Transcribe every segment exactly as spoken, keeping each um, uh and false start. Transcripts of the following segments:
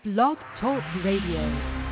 Blog Talk Radio.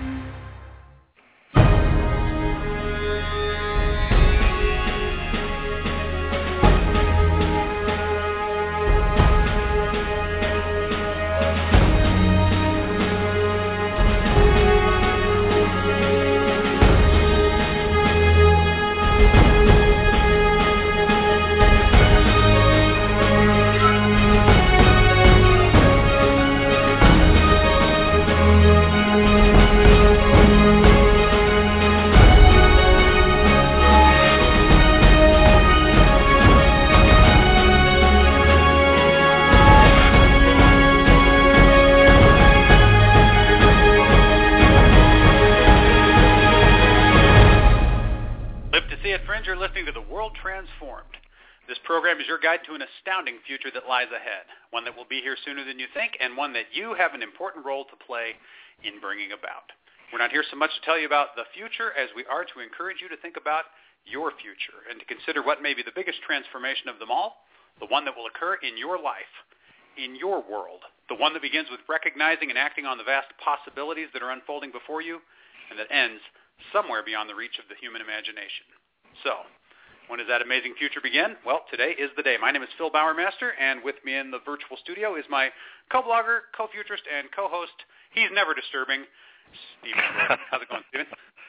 To an astounding future that lies ahead, one that will be here sooner than you think, and one that you have an important role to play in bringing about. We're not here so much to tell you about the future as we are to encourage you to think about your future and to consider what may be the biggest transformation of them all, the one that will occur in your life, in your world, the one that begins with recognizing and acting on the vast possibilities that are unfolding before you, and that ends somewhere beyond the reach of the human imagination. So, when does that amazing future begin? Well, today is the day. My name is Phil Bowermaster, and with me in the virtual studio is my co-blogger, co-futurist, and co-host. He's never disturbing, Stephen. How's it going, Stephen?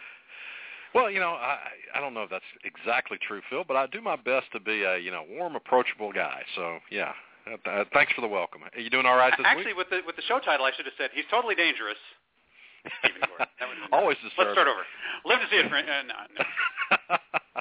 Well, you know, I, I don't know if that's exactly true, Phil, but I do my best to be a, you know, warm, approachable guy. So, yeah, uh, uh, thanks for the welcome. Are you doing all right this Actually, week? with the with the show title, I should have said, he's totally dangerous. Stephen Gordon. That would Always nice. disturbing. Let's start over. Live to see it, friend. Uh, no, no.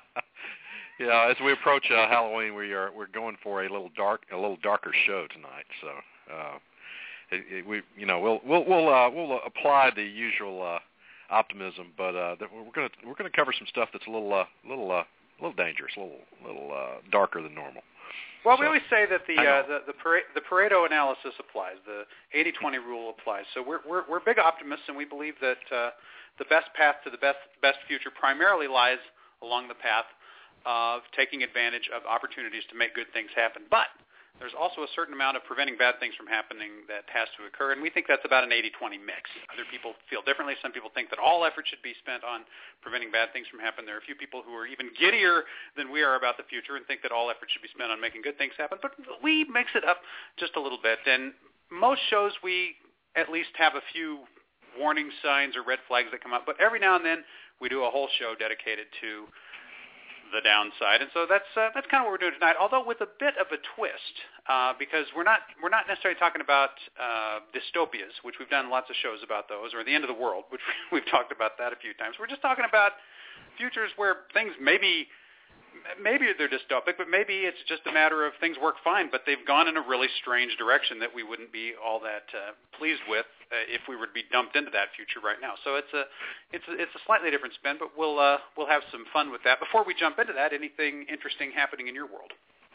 Yeah, as we approach uh, Halloween, we are we're going for a little dark, a little darker show tonight. So, uh, it, it, we, you know, we'll we'll we'll uh, we'll apply the usual uh, optimism, but uh, we're gonna we're gonna cover some stuff that's a little uh, little uh, a little dangerous, a little little uh, darker than normal. Well, so, we always say that the uh, the the, Pare- the Pareto analysis applies, the eighty twenty rule applies. So we're we're we're big optimists, and we believe that uh, the best path to the best best future primarily lies along the path of taking advantage of opportunities to make good things happen. But there's also a certain amount of preventing bad things from happening that has to occur, and we think that's about an eighty twenty mix. Other people feel differently. Some people think that all effort should be spent on preventing bad things from happening. There are a few people who are even giddier than we are about the future and think that all effort should be spent on making good things happen. But we mix it up just a little bit, and most shows we at least have a few warning signs or red flags that come up, but every now and then we do a whole show dedicated to the downside, and so that's uh, that's kind of what we're doing tonight. Although with a bit of a twist, uh, because we're not we're not necessarily talking about uh, dystopias, which we've done lots of shows about those, or the end of the world, which we've talked about that a few times. We're just talking about futures where things maybe maybe they're dystopic, but maybe it's just a matter of things work fine, but they've gone in a really strange direction that we wouldn't be all that uh, pleased with uh, if we were to be dumped into that future right now. So it's a it's a, it's a slightly different spin, but we'll uh, we'll have some fun with that. Before we jump into that, anything interesting happening in your world?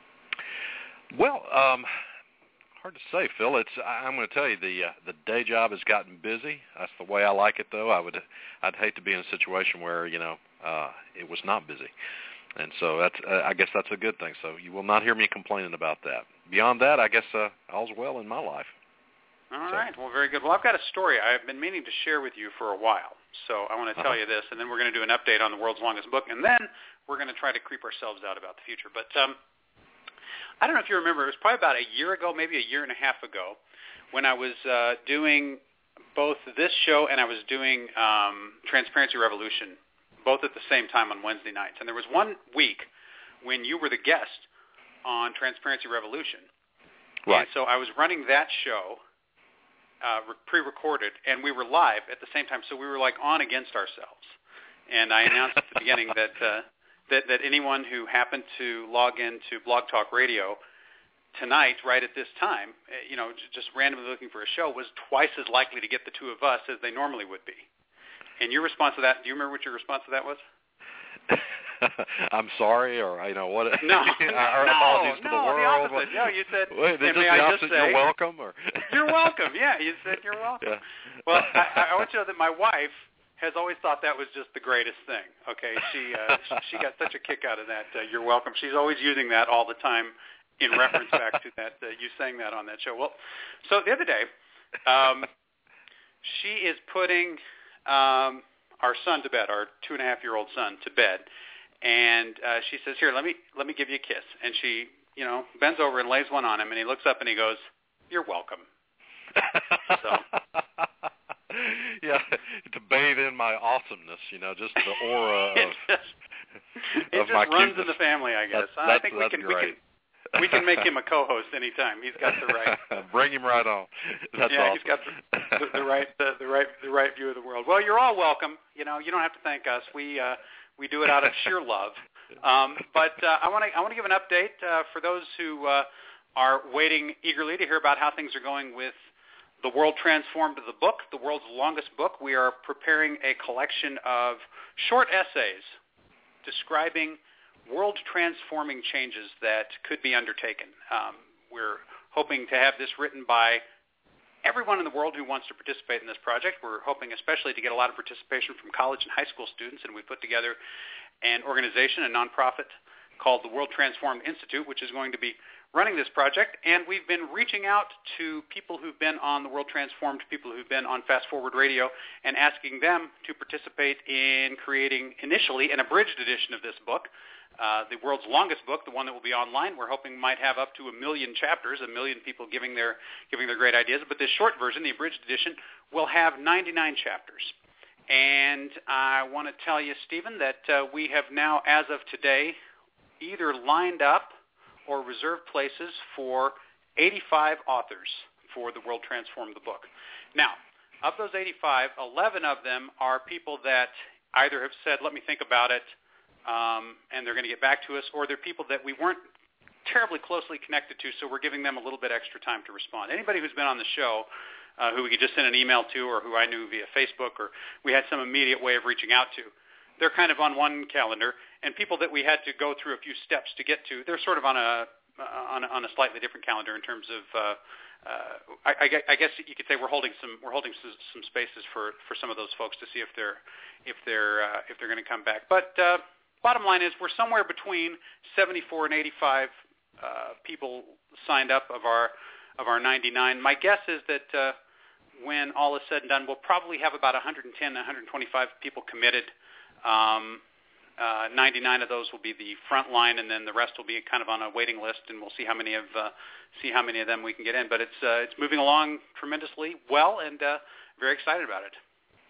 Well, um, hard to say, Phil. It's I'm going to tell you the uh, the day job has gotten busy. That's the way I like it, though. I would I'd hate to be in a situation where you know uh, it was not busy. And so that's, uh, I guess that's a good thing. So you will not hear me complaining about that. Beyond that, I guess uh, all's well in my life. All so. right. Well, very good. Well, I've got a story I've been meaning to share with you for a while. So I want to tell uh-huh. you this, and then we're going to do an update on the world's longest book, and then we're going to try to creep ourselves out about the future. But um, I don't know if you remember, it was probably about a year ago, maybe a year and a half ago, when I was uh, doing both this show and I was doing um, Transparency Revolution, both at the same time on Wednesday nights. And there was one week when you were the guest on Transparency Revolution. Right. And so I was running that show uh, pre-recorded, and we were live at the same time. So we were like on against ourselves. And I announced at the beginning that, uh, that that anyone who happened to log into Blog Talk Radio tonight, right at this time, you know, just randomly looking for a show, was twice as likely to get the two of us as they normally would be. And your response to that, do you remember what your response to that was? I'm sorry, or you know what? No, or no, apologies no, to the world. the opposite. No, you said, Wait, and just may the I opposite, just say, you're welcome, or you're welcome. Yeah, you said you're welcome. Yeah. Well, I, I want you to know that my wife has always thought that was just the greatest thing. Okay, she uh, she got such a kick out of that. Uh, you're welcome. She's always using that all the time in reference back to that uh, you saying that on that show. Well, so the other day. Um, she is putting um, our son to bed, our two and a half year old son to bed, and uh, she says, "Here, let me let me give you a kiss." And she, you know, bends over and lays one on him, and he looks up and he goes, "You're welcome." So. Yeah, to bathe in my awesomeness, you know, just the aura of, it just, it of just my runs cuteness. in the family, I guess. That's, I that's, think we that's can, great. we can we can make him a co-host anytime. He's got the right. Bring him right on. That's yeah, awesome. he's got the, the, the right the, the right the right view of the world. Well, you're all welcome. You know, you don't have to thank us. We uh, we do it out of sheer love. Um, but uh, I want to I want to give an update uh, for those who uh, are waiting eagerly to hear about how things are going with The World Transformed, the book, the world's longest book. We are preparing a collection of short essays describing world-transforming changes that could be undertaken. Um, we're hoping to have this written by everyone in the world who wants to participate in this project. We're hoping especially to get a lot of participation from college and high school students, and we put together an organization, a nonprofit called the World Transformed Institute, which is going to be running this project, and we've been reaching out to people who've been on the World Transformed, people who've been on Fast Forward Radio, and asking them to participate in creating initially an abridged edition of this book, uh, the world's longest book, the one that will be online. We're hoping might have up to a million chapters, a million people giving their giving their great ideas. But this short version, the abridged edition, will have ninety-nine chapters. And I want to tell you, Stephen, that uh, we have now, as of today, either lined up or reserved places for eighty-five authors for the World Transformed the book. Now, of those eighty-five, eleven of them are people that either have said, let me think about it, um, and they're going to get back to us, or they're people that we weren't terribly closely connected to, so we're giving them a little bit extra time to respond. Anybody who's been on the show, uh, who we could just send an email to, or who I knew via Facebook, or we had some immediate way of reaching out to, they're kind of on one calendar, and people that we had to go through a few steps to get to, they're sort of on a uh, on, a, on a slightly different calendar in terms of. Uh, uh, I, I guess you could say we're holding some we're holding some, some spaces for, for some of those folks to see if they're if they're uh, if they're going to come back. But uh, bottom line is we're somewhere between seventy-four and eighty-five uh, people signed up of our of our ninety-nine. My guess is that uh, when all is said and done, we'll probably have about one hundred ten, one hundred twenty-five people committed. Um, uh, ninety-nine of those will be the front line, and then the rest will be kind of on a waiting list, and we'll see how many of uh, see how many of them we can get in. But it's uh, it's moving along tremendously well, and uh, very excited about it.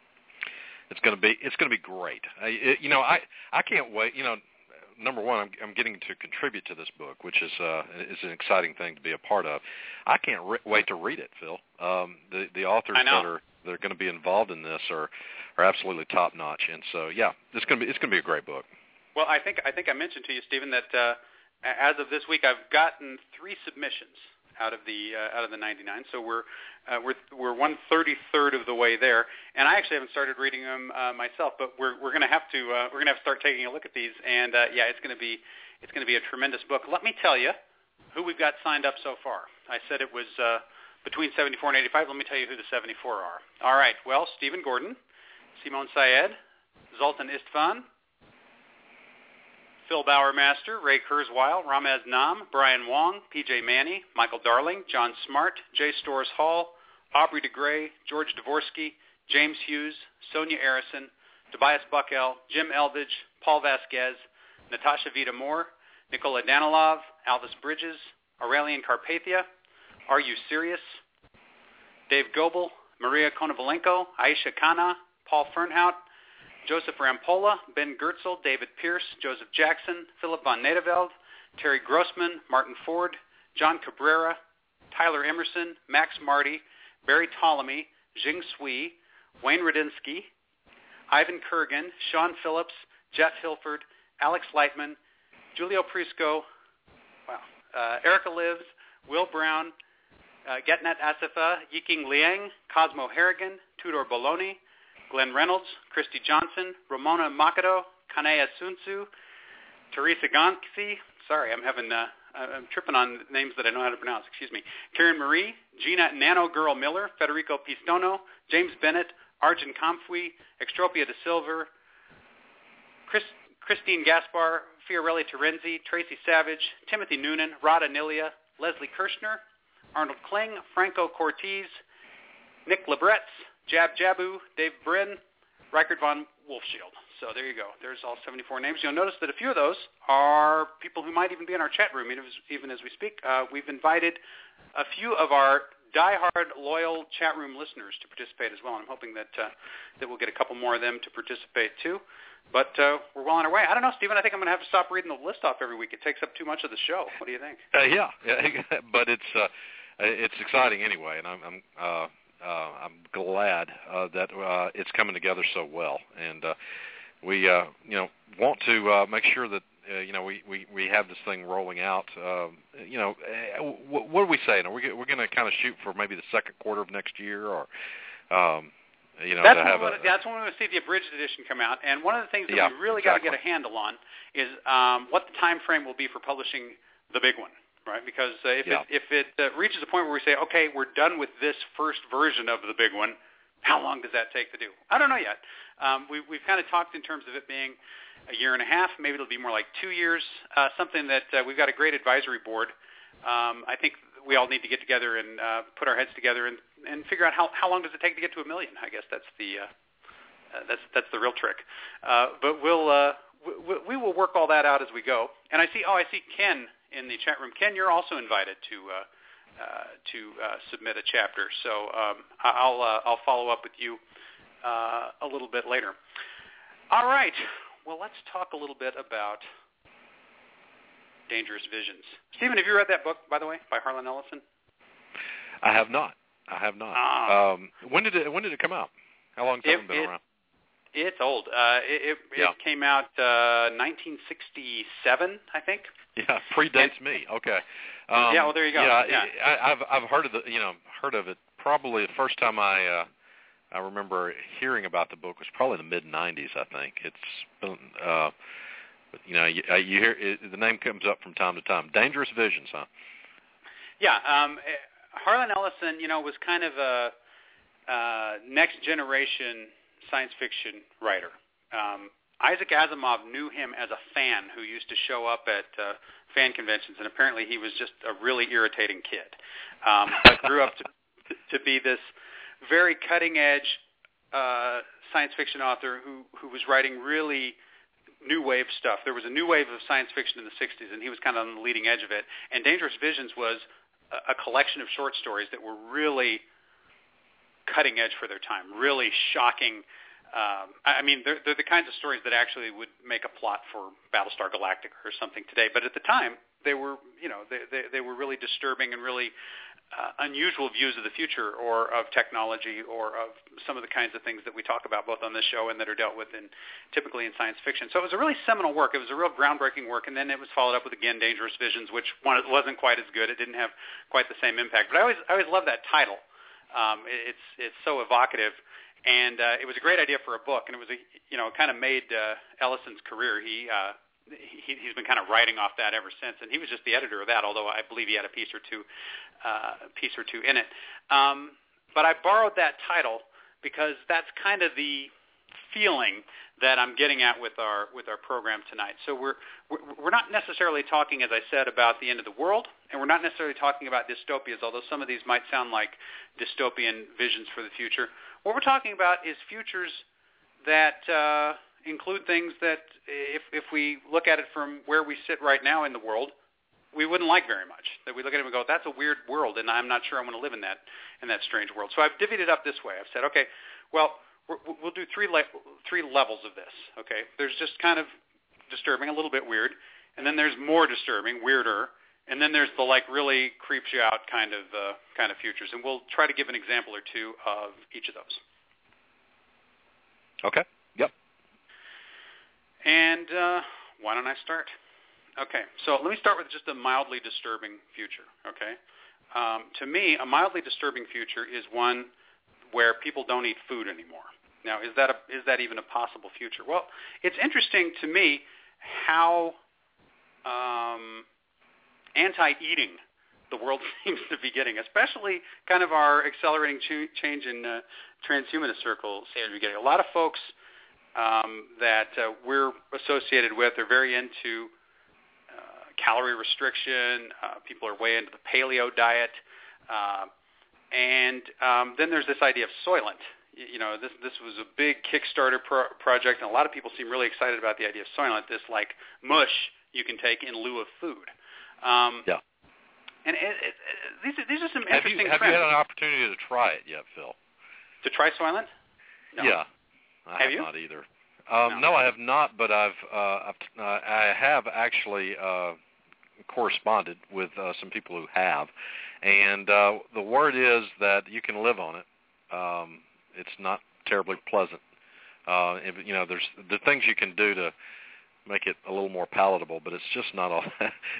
It's going to be it's going to be great. I, it, you know, I I can't wait. You know, number one, I'm I'm getting to contribute to this book, which is uh, is an exciting thing to be a part of. I can't re- wait to read it, Phil. Um, the the authors that are that are going to be involved in this are. are absolutely top notch, and so yeah, it's going to be it's going to be a great book. Well, I think I think I mentioned to you, Stephen, that uh, as of this week, I've gotten three submissions out of the uh, out of the ninety-nine. So we're uh, we're we're one thirty-third of the way there, and I actually haven't started reading them uh, myself. But we're we're going to have to uh, we're going to have to start taking a look at these, and uh, yeah, it's going to be it's going to be a tremendous book. Let me tell you who we've got signed up so far. I said it was uh, between seventy-four and eighty-five. Let me tell you who the seventy-four are. All right. Well, Stephen Gordon, Simone Syed, Zoltan Istvan, Phil Bowermaster, Ray Kurzweil, Ramez Nam, Brian Wong, P J Manny, Michael Darling, John Smart, Jay Storrs Hall, Aubrey de Grey, George Dvorsky, James Hughes, Sonia Arison, Tobias Buckell, Jim Elvidge, Paul Vasquez, Natasha Vita Moore, Nicola Danilov, Alvis Bridges, Aurelian Carpathia, Are You Serious?, Dave Goebel, Maria Konovalenko, Aisha Khanna, Paul Fernhout, Joseph Rampolla, Ben Gertzel, David Pierce, Joseph Jackson, Philip von Nedeveld, Terry Grossman, Martin Ford, John Cabrera, Tyler Emerson, Max Marty, Barry Ptolemy, Jing Sui, Wayne Radinsky, Ivan Kurgan, Sean Phillips, Jeff Hilford, Alex Lightman, Julio Prisco, wow, uh, Erica Lives, Will Brown, uh, Getnet Asifa, Yiking Liang, Cosmo Harrigan, Tudor Bologna, Glenn Reynolds, Christy Johnson, Ramona Makado, Kanea Sunsu, Teresa Gonksi, sorry, I'm having, uh, I'm tripping on names that I know how to pronounce, excuse me, Karen Marie, Gina Nano Girl Miller, Federico Pistono, James Bennett, Arjun Comfui, Extropia de Silver, Chris, Christine Gaspar, Fiorelli Terenzi, Tracy Savage, Timothy Noonan, Rada Nilia, Leslie Kirshner, Arnold Kling, Franco Cortez, Nick Lebretz, Jab Jabu, Dave Brin, Reichard von Wolfschild. So there you go. There's all seventy-four names. You'll notice that a few of those are people who might even be in our chat room, even as, even as we speak. Uh, we've invited a few of our diehard, loyal chat room listeners to participate as well, and I'm hoping that uh, that we'll get a couple more of them to participate too. But uh, we're well on our way. I don't know, Stephen. I think I'm going to have to stop reading the list off every week. It takes up too much of the show. What do you think? Uh, yeah, yeah, but it's uh, it's exciting anyway, and I'm I'm uh, uh, I'm glad uh, that uh, it's coming together so well, and uh, we uh, you know want to uh, make sure that. Uh, you know, we, we, we have this thing rolling out. Um, you know, uh, what, what are we saying? Are we we're going to kind of shoot for maybe the second quarter of next year, or um, you know, that's to have when, a, that's when we're going to see the abridged edition come out. And one of the things that yeah, we really exactly. got to get a handle on is um, what the time frame will be for publishing the big one, right? Because uh, if yeah. it, if it uh, reaches a point where we say, okay, we're done with this first version of the big one, how long does that take to do? I don't know yet. Um, we, we've kind of talked in terms of it being a year and a half. Maybe it'll be more like two years, uh, something that uh, we've got a great advisory board. Um, I think we all need to get together and uh, put our heads together and, and figure out how, how long does it take to get to a million. I guess that's the uh, uh, that's that's the real trick. Uh, but we'll uh, we, we will work all that out as we go. And I see oh I see Ken in the chat room. Ken, you're also invited to uh, uh, to uh, submit a chapter. So um, I'll uh, I'll follow up with you uh, a little bit later. All right. Well, let's talk a little bit about Dangerous Visions. Stephen, have you read that book, by the way, by Harlan Ellison? I have not. I have not. Ah. Um, when did it When did it come out? How long has it, it been it, around? It's old. Uh, it it, yeah. it came out uh, nineteen sixty-seven, I think. Yeah, predates and, me. Okay. Um, yeah. Well, there you go. Yeah, yeah. I, I've I've heard of the you know heard of it. Probably the first time I. Uh, I remember hearing about the book was probably in the mid nineties. I think it's been, uh, you know, you, you hear it, the name comes up from time to time. Dangerous Visions, huh? Yeah, um, Harlan Ellison, you know, was kind of a uh, next generation science fiction writer. Um, Isaac Asimov knew him as a fan who used to show up at uh, fan conventions, and apparently he was just a really irritating kid, um, but grew up to to be this very cutting-edge uh, science fiction author who, who was writing really new wave stuff. There was a new wave of science fiction in the sixties, and he was kind of on the leading edge of it. And Dangerous Visions was a, a collection of short stories that were really cutting edge for their time, really shocking. Um, I mean, they're, they're the kinds of stories that actually would make a plot for Battlestar Galactica or something today. But at the time, they were, you know, they, they, they were really disturbing and really Uh, unusual views of the future or of technology or of some of the kinds of things that we talk about both on this show and that are dealt with in typically in science fiction. So it was a really seminal work. It was a real groundbreaking work, and then it was followed up with, again, Dangerous Visions, which one, it wasn't quite as good. It didn't have quite the same impact. But I always I always love that title. Um, it, it's it's so evocative, and uh, it was a great idea for a book, and it was a you know kind of made uh, Ellison's career. He uh, He, he's been kind of writing off that ever since, and he was just the editor of that. Although I believe he had a piece or two, uh, piece or two in it. Um, but I borrowed that title because that's kind of the feeling that I'm getting at with our with our program tonight. So we're we're not necessarily talking, as I said, about the end of the world, and we're not necessarily talking about dystopias. Although some of these might sound like dystopian visions for the future. What we're talking about is futures that. Uh, include things that if if we look at it from where we sit right now in the world, we wouldn't like very much. That we look at it and go, that's a weird world, and I'm not sure I want to live in that in that strange world. So I've divvied it up this way. I've said, okay, well, we're, we'll do three le- three levels of this. Okay, there's just kind of disturbing, a little bit weird, and then there's more disturbing, weirder, and then there's the like really creeps you out kind of uh, kind of futures. And we'll try to give an example or two of each of those. Okay. Yep. And uh, why don't I start? Okay, so let me start with just a mildly disturbing future, okay? Um, to me, a mildly disturbing future is one where people don't eat food anymore. Now, is that a, is that even a possible future? Well, it's interesting to me how um, anti-eating the world seems to be getting, especially kind of our accelerating ch- change in uh, transhumanist circles seems to be getting. A lot of folks Um, that uh, we're associated with are very into uh, calorie restriction. Uh, people are way into the paleo diet. Uh, and um, then there's this idea of Soylent. you know, this this was a big Kickstarter pro- project, and a lot of people seem really excited about the idea of Soylent, this like mush you can take in lieu of food. Um, yeah. And it, it, it, these are these are some have interesting you, have trends. you had an opportunity to try it yet, Phil? To try Soylent? No. Yeah, I have, have you? not either. Um, no. no, I have not, but I've, uh, I've uh, I have actually uh, corresponded with uh, some people who have, and uh, the word is that you can live on it. Um, it's not terribly pleasant. Uh, if, you know, there's the things you can do to make it a little more palatable, but it's just not all.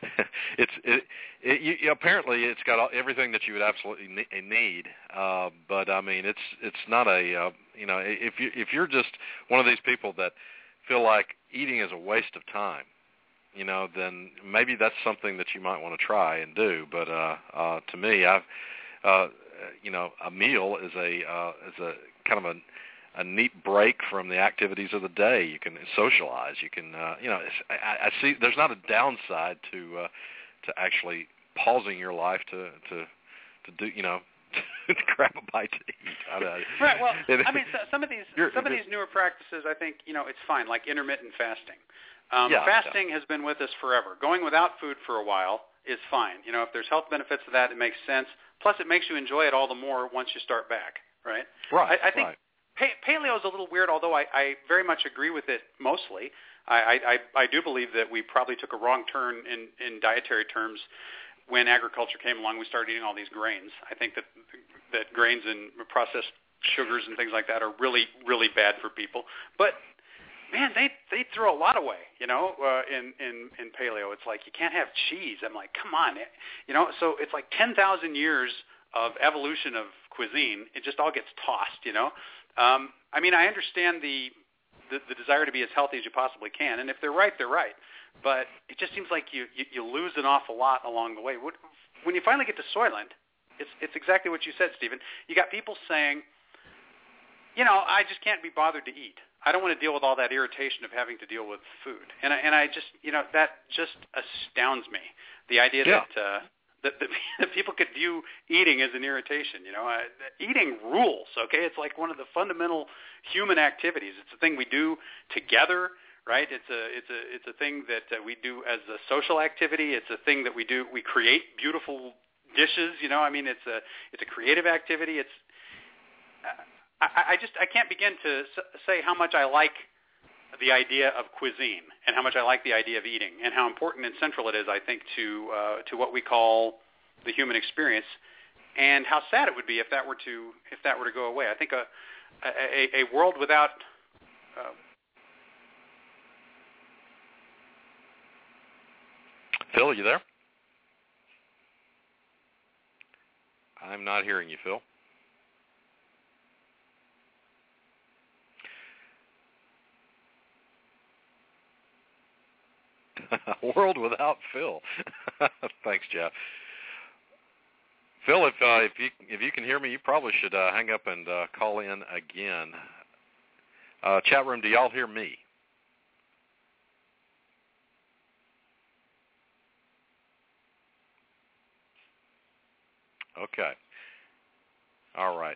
it's it, it you, apparently it's got all, everything that you would absolutely need, uh, but I mean it's it's not a uh, you know if you if you're just one of these people that feel like eating is a waste of time, you know, then maybe that's something that you might want to try and do. But uh, uh, to me, I've uh, you know a meal is a uh, is a kind of a a neat break from the activities of the day. You can socialize. You can, uh, you know, I, I see there's not a downside to uh, to actually pausing your life to to, to do, you know, to grab a bite to eat. I don't, right. Well, it, I mean, so, some of these some of these newer practices, I think, you know, it's fine, like intermittent fasting. Um, yeah, fasting yeah. has been with us forever. Going without food for a while is fine. You know, if there's health benefits to that, it makes sense. Plus, it makes you enjoy it all the more once you start back. Right. Right. I, I think. Right. Paleo is a little weird, although I, I very much agree with it mostly. I, I, I do believe that we probably took a wrong turn in, in dietary terms when agriculture came along. We started eating all these grains. I think that that grains and processed sugars and things like that are really, really bad for people. But, man, they they throw a lot away, you know, uh, in, in, in paleo. It's like you can't have cheese. I'm like, come on. You know, so it's like ten thousand years of evolution of cuisine. It just all gets tossed, you know. Um, I mean, I understand the, the the desire to be as healthy as you possibly can, and if they're right, they're right. But it just seems like you, you, you lose an awful lot along the way. When you finally get to Soylent, it's it's exactly what you said, Stephen. You got people saying, you know, I just can't be bothered to eat. I don't want to deal with all that irritation of having to deal with food. And I, and I just, you know, that just astounds me. The idea yeah. that uh, that, that that people could view eating as an irritation. You know, uh, eating rules. Okay, it's like one of the fundamental human activities. It's a thing we do together, right? It's a it's a it's a thing that uh, we do as a social activity. It's a thing that we do. We create beautiful dishes. You know, I mean, it's a it's a creative activity. It's uh, I, I just I can't begin to say how much I like the idea of cuisine and how much I like the idea of eating and how important and central it is, I think, to uh, to what we call the human experience, and how sad it would be if that were to if that were to go away. I think a a, a world without uh, Phil, are you there? I'm not hearing you, Phil. A world without Phil. Thanks, Jeff. Phil, if uh, if you if you can hear me, you probably should uh, hang up and uh, call in again. Uh, chat room, do y'all hear me? Okay. All right.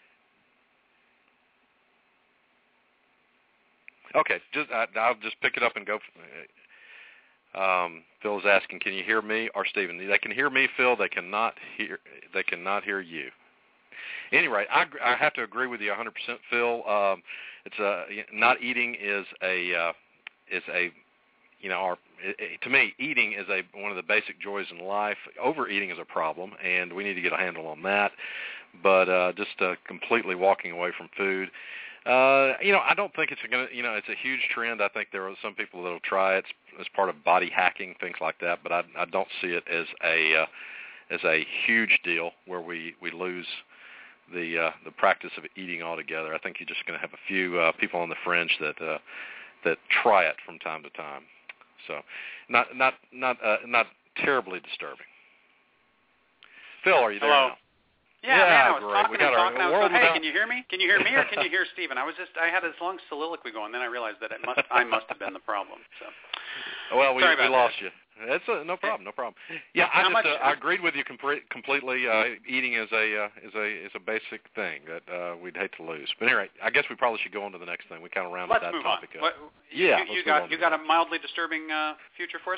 Okay. Just I, I'll just pick it up and go. Um, Phil is asking, can you hear me or Stephen? They can hear me, Phil. They cannot hear. They cannot hear you. Anyway, I, I have to agree with you one hundred percent, Phil. Um, it's a not eating is a uh, is a you know our it, it, to me eating is a one of the basic joys in life. Overeating is a problem, and we need to get a handle on that. But uh, just uh, completely walking away from food. Uh, you know, I don't think it's going to, you know, it's a huge trend. I think there are some people that will try it as part of body hacking, things like that, but I, I don't see it as a uh, as a huge deal where we, we lose the uh, the practice of eating altogether. I think you're just going to have a few uh, people on the fringe that uh, that try it from time to time. So, not not not uh, not terribly disturbing. Phil, are you there Hello. now? Yeah, yeah, man, I was great. talking We got and our talking. I was world going, hey, without... can you hear me? Can you hear me or can you hear Stephen? I was just, I had this long soliloquy going, then I realized that it must, I must have been the problem. So, well, we, Sorry we about lost that. you. That's a, no problem, no problem. Yeah, I How just much, uh, I agreed with you complete, completely. Uh, eating is a uh, is a is a basic thing that uh, we'd hate to lose. But anyway, I guess we probably should go on to the next thing. We kind of rounded let's that move topic on. up. What, yeah, you, you got you got a mildly disturbing uh, future for us.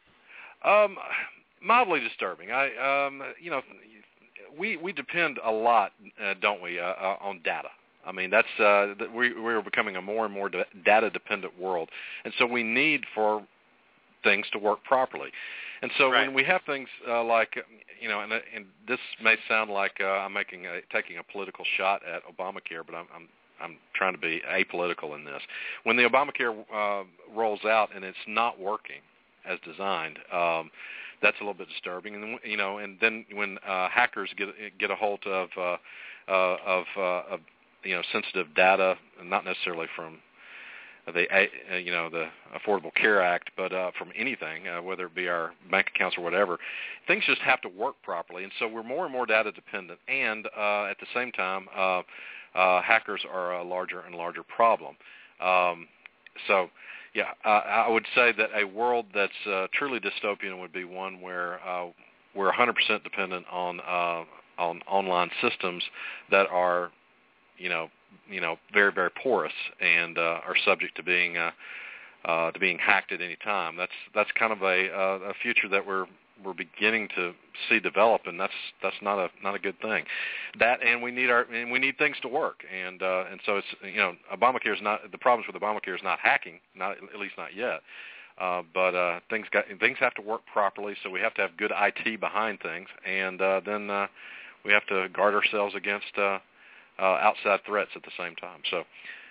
Um, mildly disturbing. I um, you know, we we depend a lot, uh, don't we, uh, uh, on data. I mean, that's uh, that we we're becoming a more and more de- data-dependent world, and so we need for things to work properly. And so right. when we have things uh, like, you know, and, and this may sound like uh, I'm making a, taking a political shot at Obamacare, but I'm I'm I'm trying to be apolitical in this. When the Obamacare uh, rolls out and it's not working as designed, um, that's a little bit disturbing. And you know, and then when uh, hackers get get a hold of uh, uh, of, uh, of you know, sensitive data, not necessarily from the, uh, you know, the Affordable Care Act, but uh, from anything, uh, whether it be our bank accounts or whatever, things just have to work properly. And so we're more and more data dependent. And uh, at the same time, uh, uh, hackers are a larger and larger problem. Um, so, yeah, uh, I would say that a world that's uh, truly dystopian would be one where uh, we're one hundred percent dependent on uh, on online systems that are, you know, you know, very, very porous and uh, are subject to being uh, uh, to being hacked at any time. That's that's kind of a, uh, a future that we're we're beginning to see develop, and that's that's not a not a good thing. That and we need our and we need things to work, and uh, and so it's you know Obamacare is not the problems with Obamacare is not hacking, not at least not yet. Uh, but uh, things got things have to work properly, so we have to have good I T behind things, and uh, then uh, we have to guard ourselves against Uh, Uh, outside threats at the same time. So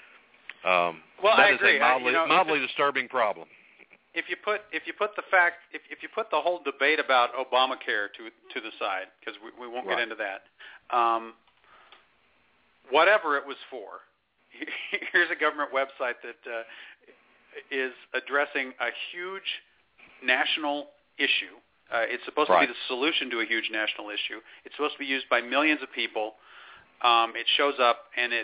um, well, that I is agree. a mildly, I, you know, mildly disturbing problem. If you put if you put the fact if if you put the whole debate about Obamacare to to the side, because we, we won't right. get into that, um, whatever it was for, here's a government website that uh, is addressing a huge national issue. Uh, it's supposed right. to be the solution to a huge national issue. It's supposed to be used by millions of people. Um, it shows up, and it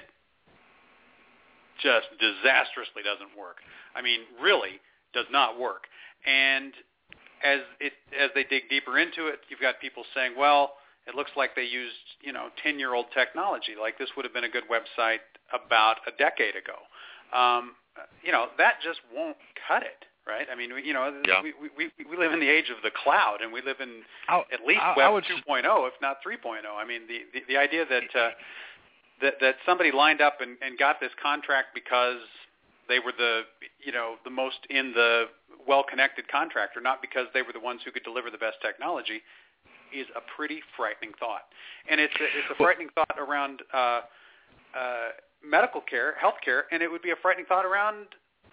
just disastrously doesn't work. I mean, really does not work. And as it as they dig deeper into it, you've got people saying, well, it looks like they used, you know, ten-year-old technology. Like this would have been a good website about a decade ago. Um, you know, that just won't cut it. Right? I mean, we, you know, yeah. we, we we live in the age of the cloud, and we live in I, at least I, Web I would, two point oh, if not three point oh. I mean, the, the, the idea that, uh, that that somebody lined up and, and got this contract because they were the, you know, the most in the well-connected contractor, not because they were the ones who could deliver the best technology, is a pretty frightening thought. And it's a, it's a frightening thought around uh, uh, medical care, health care, and it would be a frightening thought around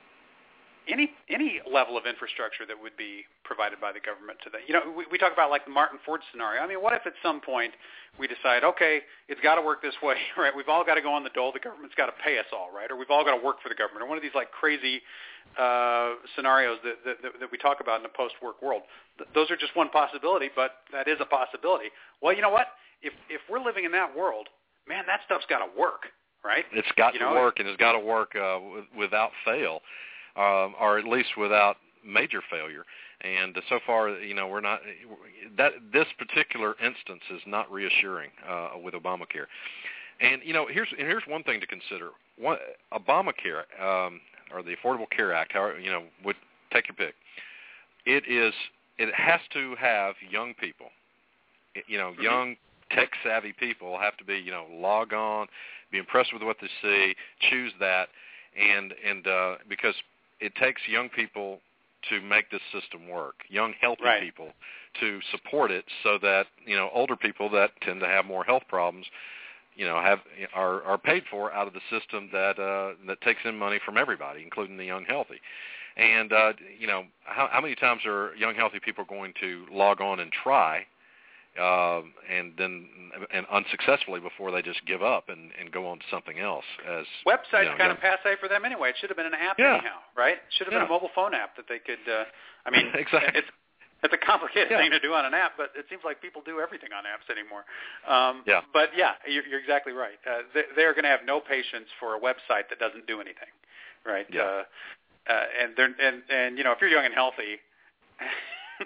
any any level of infrastructure that would be provided by the government to them. You know, we, we talk about like the Martin Ford scenario. I mean, what if at some point we decide, okay, it's got to work this way, right? We've all got to go on the dole. The government's got to pay us all, right? Or we've all got to work for the government. Or one of these like crazy uh, scenarios that, that, that we talk about in the post-work world. Th- those are just one possibility, but that is a possibility. Well, you know what? If if we're living in that world, man, that stuff's got to work, right? It's got you to know? work, and it's got to work uh, w- without fail. Um, or at least without major failure. And uh, so far, you know, we're not that this particular instance is not reassuring uh, with Obamacare. And you know, here's and here's one thing to consider: one, Obamacare um, or the Affordable Care Act, however, you know, would take your pick. It is it has to have young people, you know, young tech-savvy people have to be, you know, log on, be impressed with what they see, choose that, and and uh, because it takes young people to make this system work, young, healthy right. people to support it so that, you know, older people that tend to have more health problems, you know, have are, are paid for out of the system that uh, that takes in money from everybody, including the young, healthy. And, uh, you know, how, how many times are young, healthy people going to log on and try Um, and then and unsuccessfully before they just give up and, and go on to something else? As website's you know, kind young, of passe for them anyway. It should have been an app yeah. anyhow, right? It should have yeah. been a mobile phone app that they could. Uh, I mean, exactly. it's it's a complicated yeah. thing to do on an app, but it seems like people do everything on apps anymore. Um, yeah. But yeah, you're, you're exactly right. Uh, they, they're going to have no patience for a website that doesn't do anything, right? Yeah. Uh, uh, and they're and and you know, if you're young and healthy.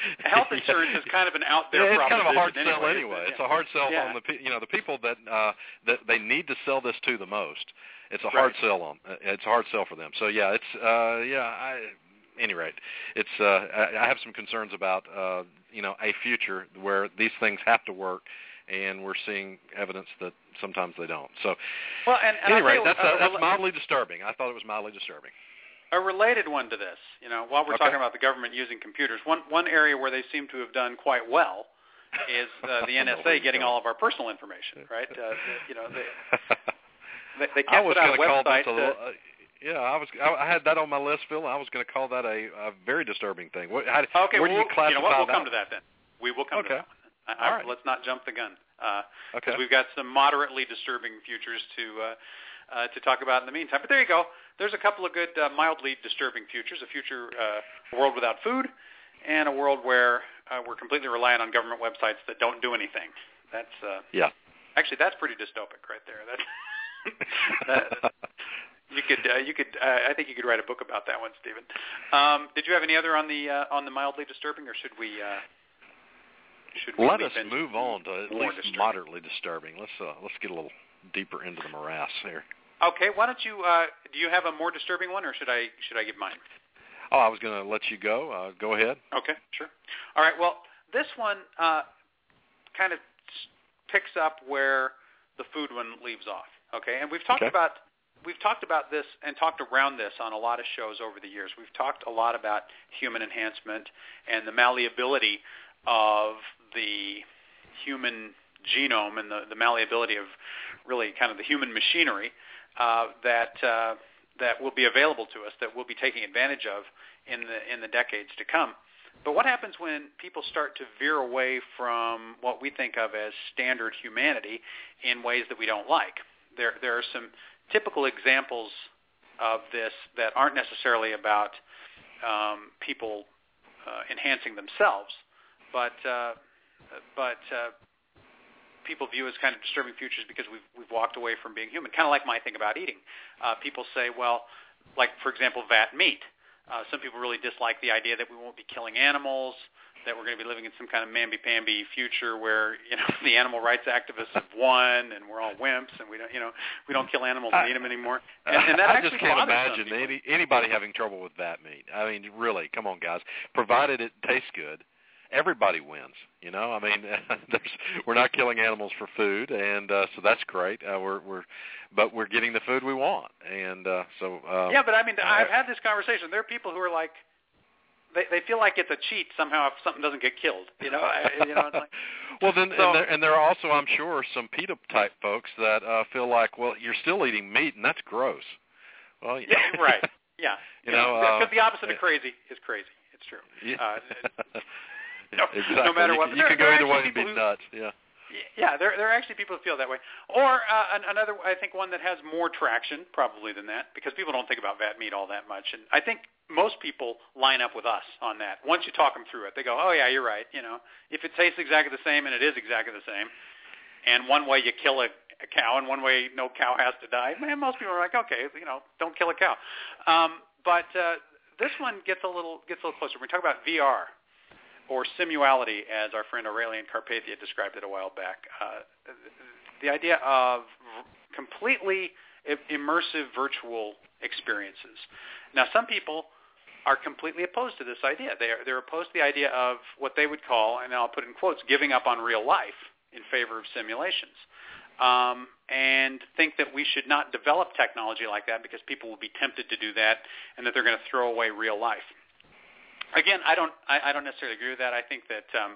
health insurance is kind of an out there yeah, it's proposition. kind of a hard anyway, sell anyway. It? It's a hard sell yeah. on the pe- you know the people that uh, that they need to sell this to the most. It's a right. hard sell on. It's a hard sell for them. So yeah, it's uh, yeah. I, any rate, it's uh, I, I have some concerns about uh, you know a future where these things have to work, and we're seeing evidence that sometimes they don't. So, well, and, and anyway, you, that's uh, uh, that's mildly disturbing. I thought it was mildly disturbing. A related one to this, you know, while we're okay. talking about the government using computers, one one area where they seem to have done quite well is uh, the N S A getting all of our personal information, right? Uh, you know, they they, they can't I was put out a call website. This a little, uh, yeah, I was. I, I had that on my list, Phil. I was going to call that a, a very disturbing thing. What, how, okay, where do we'll, you classify you know what? We'll that? come to that then. We will come okay. to that one. I, I, all right. Let's not jump the gun. Uh, okay. We've got some moderately disturbing futures to uh, uh, to talk about in the meantime. But there you go. There's a couple of good uh, mildly disturbing futures, a future uh, a world without food and a world where uh, we're completely reliant on government websites that don't do anything. That's uh, yeah. Actually, that's pretty dystopic right there. That's, that, you could uh, you could uh, I think you could write a book about that one, Stephen. Um, did you have any other on the uh, on the mildly disturbing, or should we? Uh, should we Let leave us into move on to at least disturbing? moderately disturbing. Let's uh, let's get a little deeper into the morass here. Okay, why don't you? Uh, do you have a more disturbing one, or should I should I give mine? Oh, I was going to let you go. Uh, go ahead. Okay, sure. All right. Well, this one uh, kind of picks up where the food one leaves off. Okay, and we've talked okay. about we've talked about this and talked around this on a lot of shows over the years. We've talked a lot about human enhancement and the malleability of the human genome and the, the malleability of really kind of the human machinery uh, that uh, that will be available to us, that we'll be taking advantage of in the in the decades to come. But what happens when people start to veer away from what we think of as standard humanity in ways that we don't like? There, there are some typical examples of this that aren't necessarily about um, people uh, enhancing themselves, but uh, but uh, people view as kind of disturbing futures because we've we've walked away from being human. Kind of like my thing about eating. Uh, people say, well, like for example, vat meat. Uh, some people really dislike the idea that we won't be killing animals, that we're going to be living in some kind of mamby-pamby future where, you know, the animal rights activists have won and we're all wimps and we don't, you know, we don't kill animals and eat them anymore. And, and that I actually just can't bothers imagine some any, anybody having trouble with that meat. I mean, really, come on, guys. Provided it tastes good, everybody wins. You know, I mean, there's, we're not killing animals for food, and uh, so that's great. Uh, we're, we're, but we're getting the food we want, and uh, so. Um, yeah, but I mean, I've had this conversation. There are people who are like, they they feel like it's a cheat somehow if something doesn't get killed. You know, I, you know. It's like, well, then, so, and, there, and there are also, I'm sure, some PETA type folks that uh, feel like, well, you're still eating meat, and that's gross. Well, yeah, right. Yeah, you, you know, because uh, the opposite of crazy is crazy. It's true. Yeah. Uh, No, exactly. No matter you what. Can, you there, can go there either way and be who, nuts. Yeah. Yeah, there there are actually people who feel that way. Or uh, another, I think one that has more traction probably than that, because people don't think about vat meat all that much. And I think most people line up with us on that. Once you talk them through it, they go, oh, yeah, you're right. You know, if it tastes exactly the same, and it is exactly the same, and one way you kill a, a cow and one way no cow has to die, man, most people are like, okay, you know, don't kill a cow. Um, but uh, this one gets a little gets a little closer. We talk about V R. Or simuality, as our friend Aurelian Carpathia described it a while back. Uh, the idea of completely immersive virtual experiences. Now, some people are completely opposed to this idea. They are, they're opposed to the idea of what they would call, and I'll put in quotes, giving up on real life in favor of simulations, um, and think that we should not develop technology like that because people will be tempted to do that and that they're going to throw away real life. Again, I don't. I, I don't necessarily agree with that. I think that, um,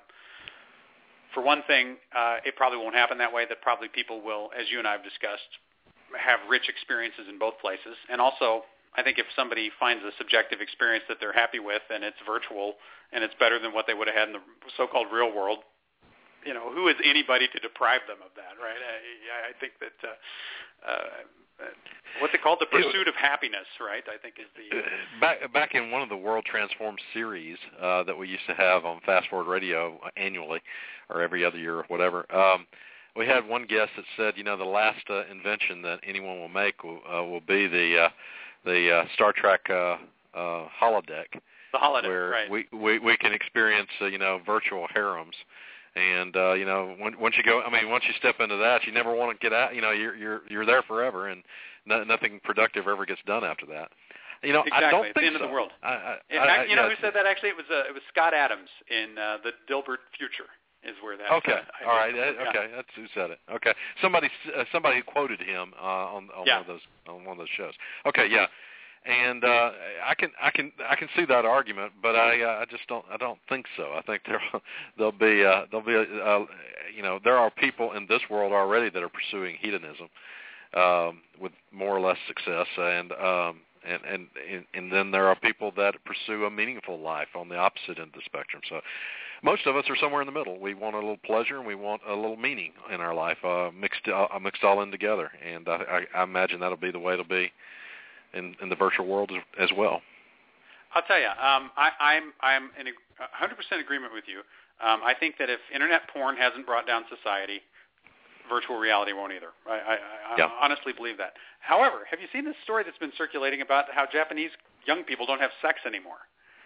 for one thing, uh, it probably won't happen that way. That probably people will, as you and I have discussed, have rich experiences in both places. And also, I think if somebody finds a subjective experience that they're happy with, and it's virtual, and it's better than what they would have had in the so-called real world, you know, who is anybody to deprive them of that, right? I, I think that. Uh, uh, What's it called? The pursuit of happiness, right? I think is the... Back, back in one of the World Transformed series uh, that we used to have on Fast Forward Radio annually, or every other year or whatever, um, we had one guest that said, you know, the last uh, invention that anyone will make will, uh, will be the uh, the uh, Star Trek uh, uh, holodeck. The the holodeck, where right. we, we we can experience uh, you know virtual harems. And uh, you know, when, once you go, I mean, once you step into that, you never want to get out. You know, you're you're you're there forever, and no, nothing productive ever gets done after that. You know, exactly. I don't it's think the end so. of the world. I, I, yeah, I, you know yeah, who said that? Actually, it was uh, it was Scott Adams in uh, the Dilbert Future. Is where that. Okay, uh, all right, yeah. okay, that's who said it. Okay, somebody uh, somebody quoted him uh, on on yeah. one of those on one of those shows. Okay, yeah. And uh, I can I can I can see that argument, but I uh, I just don't I don't think so. I think there there'll be uh, there'll be a, uh, you know there are people in this world already that are pursuing hedonism um, with more or less success, and um, and, and and and then there are people that pursue a meaningful life on the opposite end of the spectrum. So most of us are somewhere in the middle. We want a little pleasure and we want a little meaning in our life, uh, mixed uh, mixed all in together. And I, I imagine that'll be the way it'll be in, in the virtual world as, as well. I'll tell you, um, I, I'm I'm in one hundred percent agreement with you. Um, I think that if internet porn hasn't brought down society, virtual reality won't either. I, I, I yeah. honestly believe that. However, have you seen this story that's been circulating about how Japanese young people don't have sex anymore?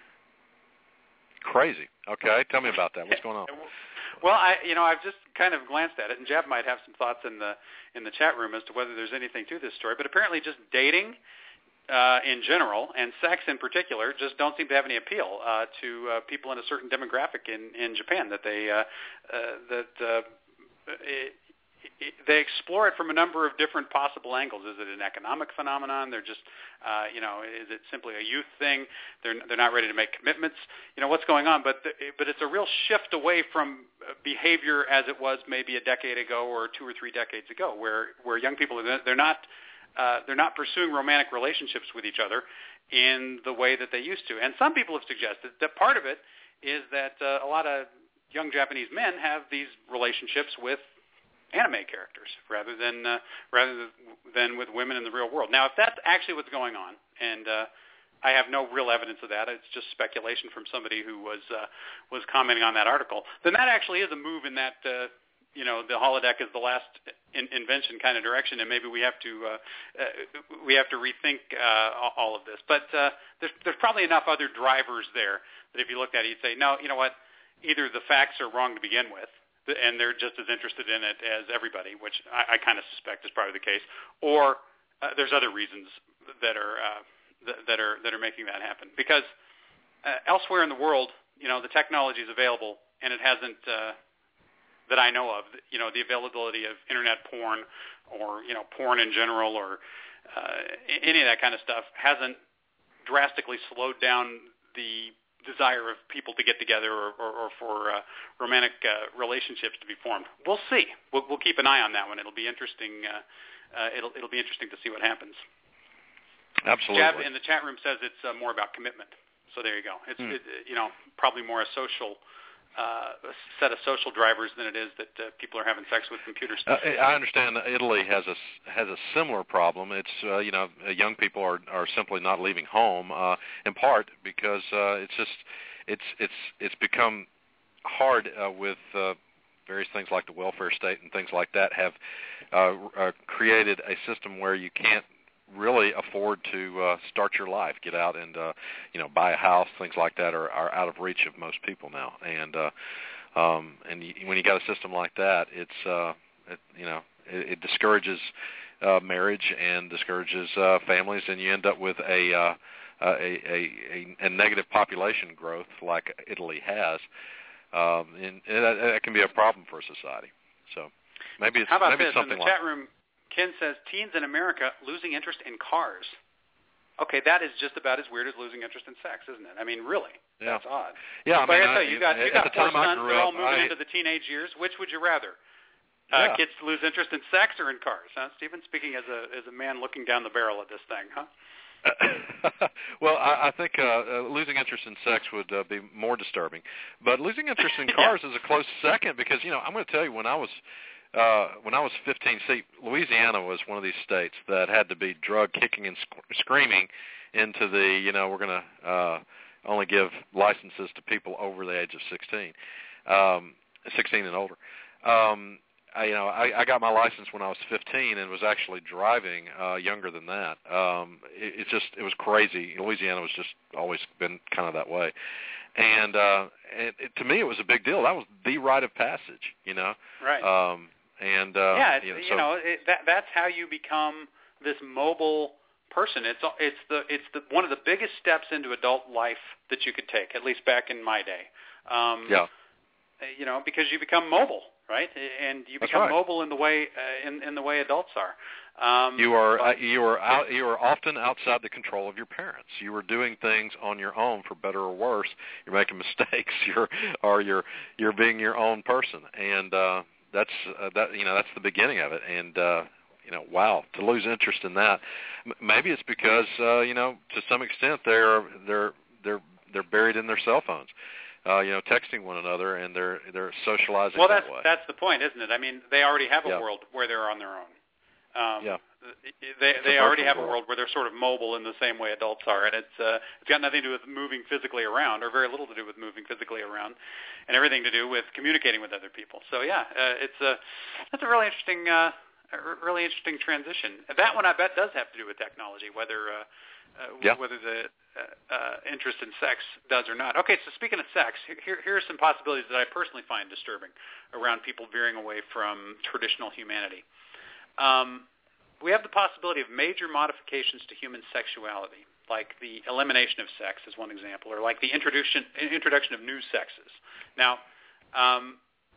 Crazy. Okay, tell me about that. What's going on? Well, I, you know, I've just kind of glanced at it, and Jab might have some thoughts in the in the chat room as to whether there's anything to this story. But apparently, just dating uh, in general and sex in particular just don't seem to have any appeal uh, to uh, people in a certain demographic in, in Japan. That they uh, uh, that uh, it, it, they explore it from a number of different possible angles. Is it an economic phenomenon? They're just, uh, you know, is it simply a youth thing? They're they're not ready to make commitments. You know, what's going on? But the, but it's a real shift away from behavior as it was maybe a decade ago or two or three decades ago, where where young people are they're not uh, they're not pursuing romantic relationships with each other in the way that they used to. And some people have suggested that part of it is that uh, a lot of young Japanese men have these relationships with anime characters rather than uh, rather than with women in the real world. Now, if that's actually what's going on, and uh, I have no real evidence of that, it's just speculation from somebody who was uh, was commenting on that article, then that actually is a move in that uh, you know the holodeck is the last in- invention kind of direction, and maybe we have to uh, uh, we have to rethink uh, all of this. But uh, there's there's probably enough other drivers there that if you looked at it, you'd say, no, you know what, either the facts are wrong to begin with, and they're just as interested in it as everybody, which I, I kind of suspect is probably the case, or uh, there's other reasons that are uh, th- that are that are making that happen. Because uh, elsewhere in the world, you know, the technology is available, and it hasn't uh, that I know of. You know, the availability of internet porn, or you know, porn in general, or uh, any of that kind of stuff hasn't drastically slowed down the desire of people to get together or, or, or for uh, romantic uh, relationships to be formed. We'll see. We'll, we'll keep an eye on that one. It'll be interesting. Uh, uh, it'll it'll be interesting to see what happens. Absolutely. Jab in the chat room says it's uh, more about commitment. So there you go. It's hmm. it, you know probably more a social uh, a set of social drivers than it is that uh, people are having sex with computers. Uh, I understand that Italy has a has a similar problem. It's uh, you know young people are are simply not leaving home, uh, in part because uh, it's just it's it's it's become hard uh, with uh, various things like the welfare state and things like that have uh, uh, created a system where you can't really afford to uh, start your life, get out and uh, you know buy a house. Things like that are, are out of reach of most people now, and uh, um, and you, when you got a system like that, it's uh, it, you know it, it discourages uh, marriage and discourages uh, families, and you end up with a, uh, a, a a a negative population growth like Italy has, um, and, and that, that can be a problem for society. So maybe it's How about maybe this it's something in the like chat room? Ken says, teens in America losing interest in cars. Okay, that is just about as weird as losing interest in sex, isn't it? I mean, really, yeah. that's odd. Yeah, I but mean, I tell I, you, you got, you at got the four time I sons. grew They're all up, moving I, into the teenage years. Which would you rather? Uh, yeah. Kids lose interest in sex or in cars, huh, Stephen? Speaking as a as a man looking down the barrel of this thing, huh? Well, I, I think uh, uh, losing interest in sex would uh, be more disturbing. But losing interest in cars yeah. is a close second because, you know, I'm going to tell you, when I was uh, when I was fifteen, see, Louisiana was one of these states that had to be drug kicking and sc- screaming into the, you know, we're going to uh, only give licenses to people over the age of sixteen, um, sixteen and older. Um, I, you know, I, I got my license when I was fifteen and was actually driving uh, younger than that. Um, it, it's just, it was crazy. Louisiana was just always been kind of that way. And, uh, and it, to me, it was a big deal. That was the rite of passage, you know. Right. Um, and uh, yeah, it's, you know, you so, know it, that that's how you become this mobile person. It's it's the it's the one of the biggest steps into adult life that you could take, at least back in my day. Um, yeah. You know, because you become mobile, right? And you become right. mobile in the way uh, in in the way adults are. Um, you are but, uh, you are out, you are often outside the control of your parents. You are doing things on your own, for better or worse. You're making mistakes. You're or you're you're being your own person, and uh, that's uh, that you know that's the beginning of it. And uh, you know, wow, to lose interest in that, M- maybe it's because uh, you know to some extent they're they're they're they're buried in their cell phones. Uh, you know, texting one another, and they're they're socializing well, that that's, way. that's the point, isn't it? I mean, they already have a yeah. world where they're on their own. Um, yeah. They it's they already have world. a world where they're sort of mobile in the same way adults are, and it's uh, it's got nothing to do with moving physically around, or very little to do with moving physically around, and everything to do with communicating with other people. So yeah, uh, it's a that's a really interesting uh, a really interesting transition. That one I bet does have to do with technology, whether uh, uh, yeah. whether the uh, uh, interest in sex does or not. Okay, so speaking of sex, here here are some possibilities that I personally find disturbing around people veering away from traditional humanity. Um, we have the possibility of major modifications to human sexuality, like the elimination of sex is one example, or like the introduction introduction of new sexes. Now, um,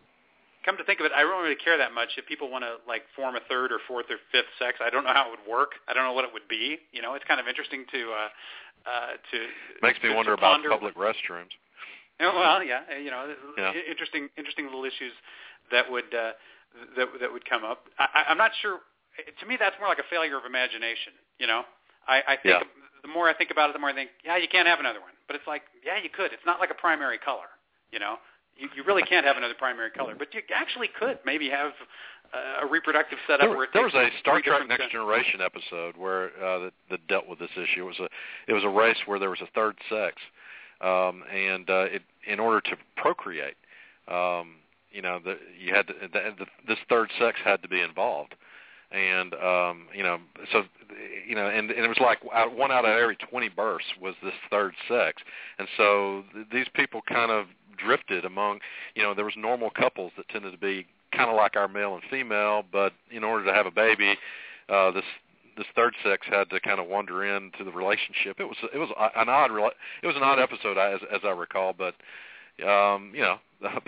come to think of it, I don't really care that much if people want to like form a third or fourth or fifth sex. I don't know how it would work. I don't know what it would be. You know, it's kind of interesting to uh, uh, to makes me to, wonder to about ponder. public restrooms. Well, yeah, you know, yeah. interesting interesting little issues that would uh, that that would come up. I, I'm not sure. To me, that's more like a failure of imagination. You know, I, I think yeah. the more I think about it, the more I think, yeah, you can't have another one. But it's like, yeah, you could. It's not like a primary color. You know, you, you really can't have another primary color, but you actually could maybe have uh, a reproductive setup there, where it there takes was a Star Trek Next Generation episode where uh, that, that dealt with this issue. It was a it was a race where there was a third sex, um, and uh, it, in order to procreate, um, you know, the, you had to, the, the, this third sex had to be involved. And, um, you know, so, you know, and, and it was like one out of every twenty births was this third sex. And so th- these people kind of drifted among, you know, there was normal couples that tended to be kind of like our male and female, but in order to have a baby, uh, this this third sex had to kind of wander into the relationship. It was it was an odd it was an odd episode as as I recall, but um, you know.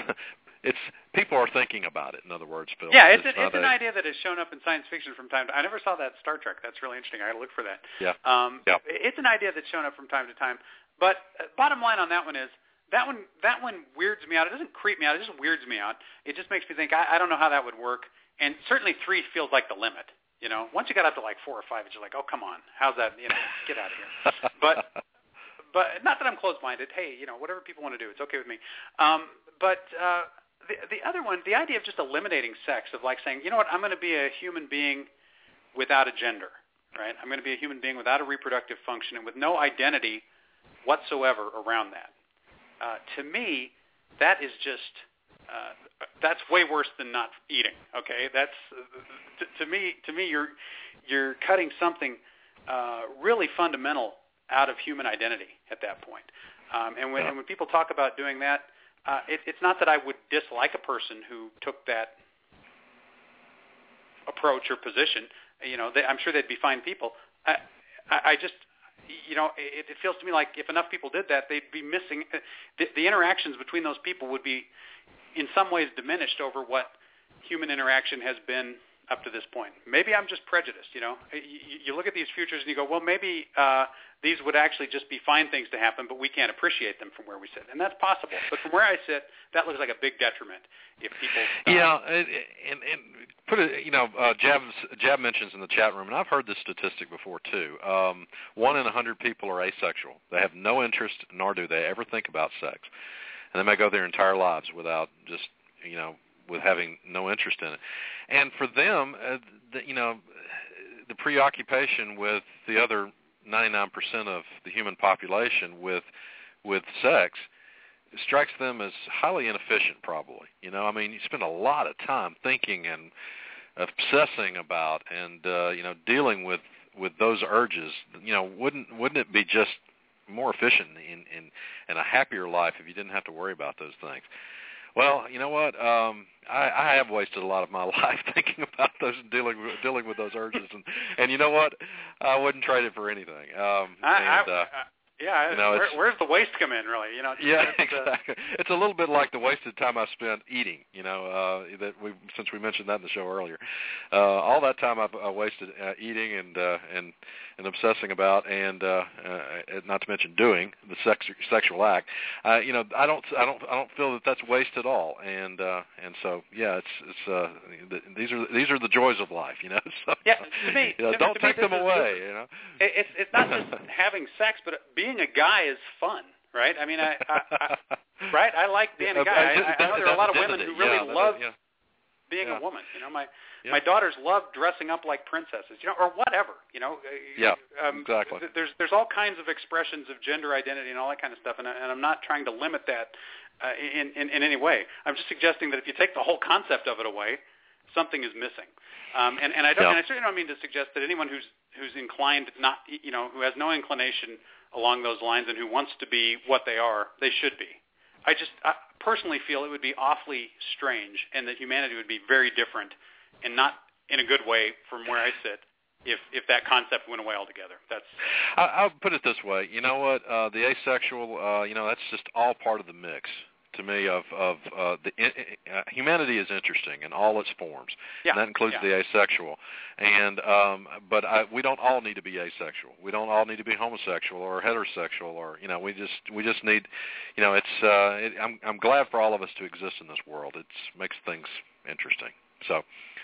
It's people are thinking about it. In other words, Phil. Yeah, it's, it's, an, it's a, an idea that has shown up in science fiction from time to time. I never saw that Star Trek. That's really interesting. I got to look for that. Yeah. Um, yeah. It's an idea that's shown up from time to time. But uh, bottom line on that one is that one that one weirds me out. It doesn't creep me out. It just weirds me out. It just makes me think. I, I don't know how that would work. And certainly three feels like the limit. You know, once you got up to like four or five, it's just like, oh, come on, how's that? You know, get out of here. But but not that I'm closed-minded. Hey, you know, whatever people want to do, it's okay with me. Um, but uh, The, the other one, the idea of just eliminating sex, of like saying, you know what, I'm going to be a human being without a gender, right? I'm going to be a human being without a reproductive function and with no identity whatsoever around that. Uh, to me, that is just, uh, that's way worse than not eating, okay? That's, uh, to, to me, to me, you're, you're cutting something uh, really fundamental out of human identity at that point. Um, and, when, and when people talk about doing that, Uh, it, it's not that I would dislike a person who took that approach or position. You know, they, I'm sure they'd be fine people. I, I, I just, you know, it, it feels to me like if enough people did that, they'd be missing. The, the interactions between those people would be, in some ways, diminished over what human interaction has been up to this point. Maybe I'm just prejudiced, you know. You, you look at these futures and you go, well, maybe uh, these would actually just be fine things to happen, but we can't appreciate them from where we sit. And that's possible. But from where I sit, that looks like a big detriment if people... Uh, yeah, and, and, and put it, you know, uh, Jab, Jab mentions in the chat room, and I've heard this statistic before too, um, one in a hundred people are asexual. They have no interest, nor do they ever think about sex. And they may go their entire lives without just, you know, with having no interest in it. And for them, uh, the, you know, the preoccupation with the other ninety-nine percent of the human population with with sex strikes them as highly inefficient, probably. You know, I mean, you spend a lot of time thinking and obsessing about and, uh, you know, dealing with, with those urges. You know, wouldn't wouldn't it be just more efficient in, in, in a happier life if you didn't have to worry about those things? Well, you know what? Um, I, I have wasted a lot of my life thinking about those and dealing with, dealing with those urges, and, and you know what? I wouldn't trade it for anything. Um, I, and, uh, I, Yeah, you know, where, where's the waste come in, really? You know, yeah, it's, uh, exactly. It's a little bit like the wasted time I spent eating. You know, uh, that we since we mentioned that in the show earlier. Uh, all that time I've I wasted uh, eating and uh, and and obsessing about, and uh, uh, not to mention doing the sex, sexual act. Uh, you know, I don't I don't I don't feel that that's waste at all. And uh, and so yeah, it's it's uh, the, these are these are the joys of life. You know, so, yeah. To me, you know, to, don't to take me, them is, away. You know, it, it's it's not just having sex, but being a guy is fun, right? I mean, I, I, I right? I like being a guy. I, I, I know there are a lot of women who really yeah, love yeah. being yeah. a woman. You know, my yeah. my daughters love dressing up like princesses, you know, or whatever. You know, yeah, um, exactly. There's there's all kinds of expressions of gender identity and all that kind of stuff, and, I, and I'm not trying to limit that uh, in, in in any way. I'm just suggesting that if you take the whole concept of it away, something is missing. Um, and, and I don't, yeah. and I certainly don't mean to suggest that anyone who's who's inclined not, you know, who has no inclination along those lines and who wants to be what they are, they should be. I just I personally feel it would be awfully strange, and that humanity would be very different, and not in a good way from where I sit, if if that concept went away altogether. That's. I, I'll put it this way. You know what? Uh, the asexual. Uh, you know, that's just all part of the mix to me of of uh, the uh, humanity is interesting in all its forms, yeah. and that includes yeah. the asexual. And um, but I, we don't all need to be asexual. We don't all need to be homosexual or heterosexual, or you know, we just we just need, you know, it's. Uh, it, I'm I'm glad for all of us to exist in this world. It makes things interesting. So.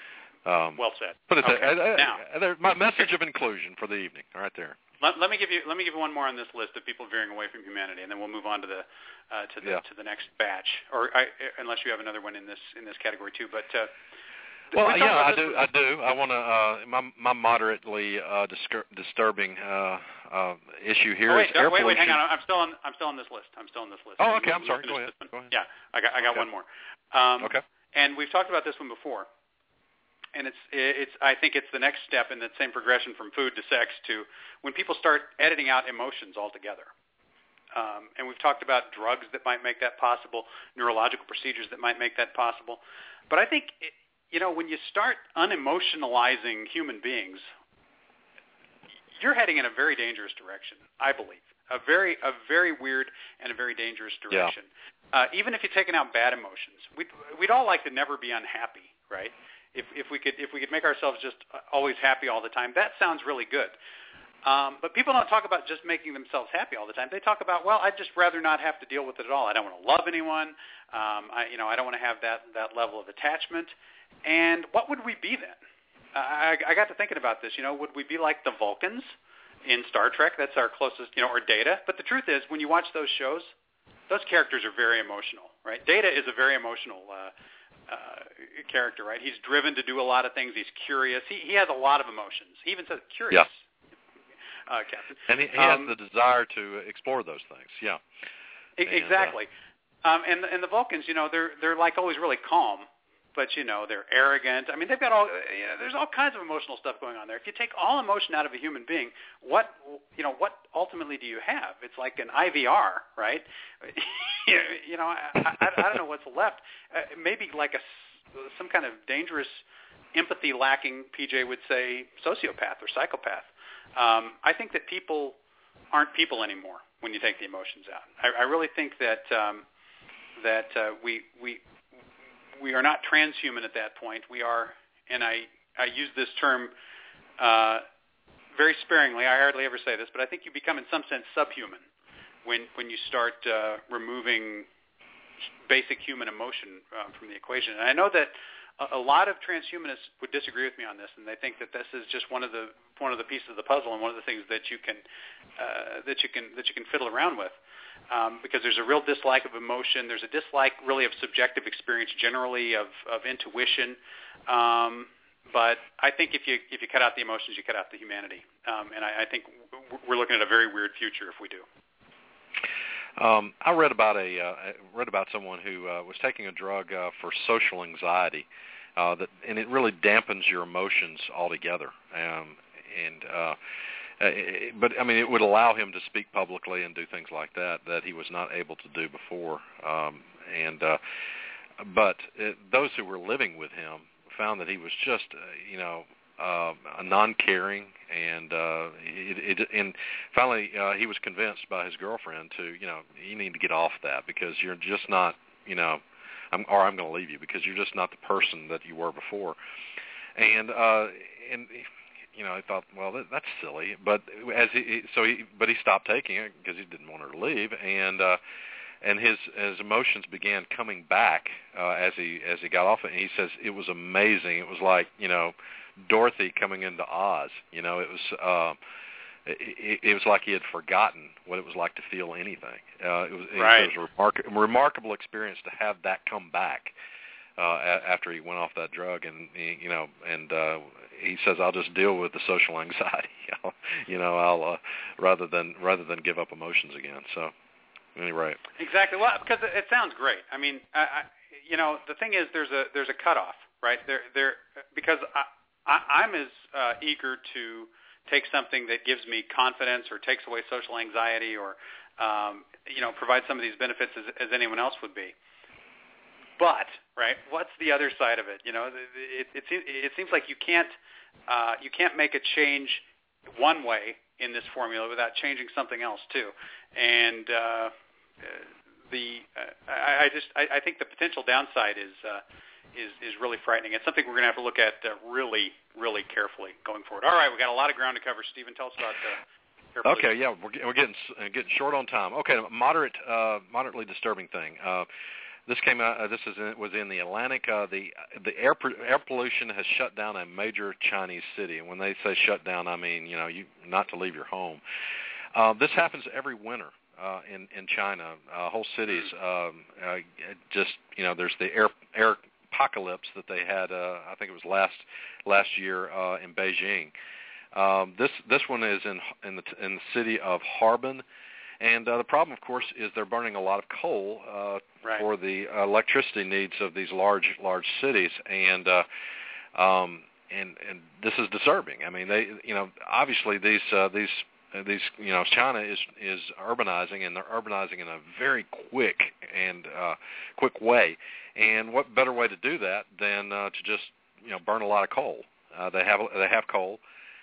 Um, well said. Put it okay. there. Now, there. My message of inclusion for the evening, right there. Let, let me give you let me give you one more on this list of people veering away from humanity, and then we'll move on to the uh, to the yeah. to the next batch. Or I, unless you have another one in this in this category too. But uh, well, yeah, I do. I do. I want to. Uh, my my moderately uh, discur- disturbing uh, uh, issue here oh, wait, is air wait, wait, pollution. hang on. I'm still on. I'm still on this list. I'm still on this list. Oh, okay. I'm We'll sorry. Go ahead. Go ahead. Yeah, I got I got okay. one more. Um, okay. And we've talked about this one before. And it's, it's, I think it's the next step in that same progression from food to sex to when people start editing out emotions altogether. Um, and we've talked about drugs that might make that possible, neurological procedures that might make that possible. But I think, it, you know, when you start unemotionalizing human beings, you're heading in a very dangerous direction, I believe. A very, a very weird and a very dangerous direction. Yeah. Uh, even if you're taking out bad emotions, we'd, we'd all like to never be unhappy, right? If, if we could if we could make ourselves just always happy all the time, that sounds really good. Um, but people don't talk about just making themselves happy all the time. They talk about, well, I'd just rather not have to deal with it at all. I don't want to love anyone. Um, I, you know, I don't want to have that, that level of attachment. And what would we be then? I, I got to thinking about this. You know, would we be like the Vulcans in Star Trek? That's our closest, you know, or Data. But the truth is, when you watch those shows, those characters are very emotional, right? Data is a very emotional uh Uh, character, right? He's driven to do a lot of things. He's curious. He he has a lot of emotions. He even says curious, yeah. uh, Captain. And he, he um, has the desire to explore those things. Yeah, e- and, exactly. Uh, um, and and the Vulcans, you know, they're they're like always really calm, but you know they're arrogant. I mean, they've got all. You know, there's all kinds of emotional stuff going on there. If you take all emotion out of a human being, what you know, what ultimately do you have? It's like an I V R, right? you know, I, I, I don't know what's left. Uh, maybe like a some kind of dangerous, empathy lacking, P J would say, sociopath or psychopath. Um, I think that people aren't people anymore when you take the emotions out. I, I really think that um, that uh, we we we are not transhuman at that point. We are, and I I use this term uh, very sparingly. I hardly ever say this, but I think you become in some sense subhuman when when you start uh, removing basic human emotion uh, from the equation. And I know that a, a lot of transhumanists would disagree with me on this, and they think that this is just one of the one of the pieces of the puzzle and one of the things that you can uh, that you can that you can fiddle around with, um, because there's a real dislike of emotion. There's a dislike really of subjective experience generally, of, of intuition. Um, but I think if you if you cut out the emotions, you cut out the humanity. Um, and I, I think we're looking at a very weird future if we do. Um, I read about a uh, I read about someone who uh, was taking a drug uh, for social anxiety, uh, that and it really dampens your emotions altogether. Um, and uh, it, but I mean, it would allow him to speak publicly and do things like that that he was not able to do before. Um, and uh, but it, those who were living with him found that he was just, uh, you know. Uh, a non-caring, and uh, it, it, and finally uh, he was convinced by his girlfriend to, you know, you need to get off that because you're just not, you know, I'm, or I'm going to leave you because you're just not the person that you were before. And uh, and you know, I thought, well, that, that's silly. But as he, so he, but he stopped taking it because he didn't want her to leave, and uh, and his his emotions began coming back uh, as he as he got off it. And he says it was amazing. It was like, you know, Dorothy coming into Oz. You know, it was uh, it, it was like he had forgotten what it was like to feel anything. Uh, it was, right. it was a remark- remarkable experience to have that come back uh, a- after he went off that drug. And he, you know, and uh, he says, "I'll just deal with the social anxiety. you know, I'll uh, rather than rather than give up emotions again." So, anyway, exactly. Well, because it, it sounds great. I mean, I, I, you know, the thing is, there's a there's a cutoff, right? There there because. I, I, I'm as uh, eager to take something that gives me confidence or takes away social anxiety or, um, you know, provide some of these benefits as, as anyone else would be. But, right, what's the other side of it? You know, it, it, it, it seems like you can't uh, you can't make a change one way in this formula without changing something else too. And uh, the uh, I, I just I, I think the potential downside is. Uh, Is, is really frightening. It's something we're going to have to look at uh, really, really carefully going forward. All right, we've got a lot of ground to cover. Stephen, tell us about uh, air pollution. Okay, yeah, we're, we're getting uh, getting short on time. Okay, moderate, uh, moderately disturbing thing. Uh, this came out. Uh, this is in, was in the Atlantic. Uh, the the air air pollution has shut down a major Chinese city. And when they say shut down, I mean, you know, you not to leave your home. Uh, this happens every winter. Uh, in in China, uh, whole cities um, uh, just, you know, there's the air air apocalypse that they had. Uh, I think it was last last year uh, in Beijing. Um, this this one is in in the in the city of Harbin, and uh, the problem, of course, is they're burning a lot of coal uh, right. for the electricity needs of these large large cities, and uh, um, and and this is disturbing. I mean, they you know obviously these uh, these. Uh, these, you know, China is is urbanizing, and they're urbanizing in a very quick and uh, quick way. And what better way to do that than uh, to just, you know, burn a lot of coal? Uh, they have they have coal,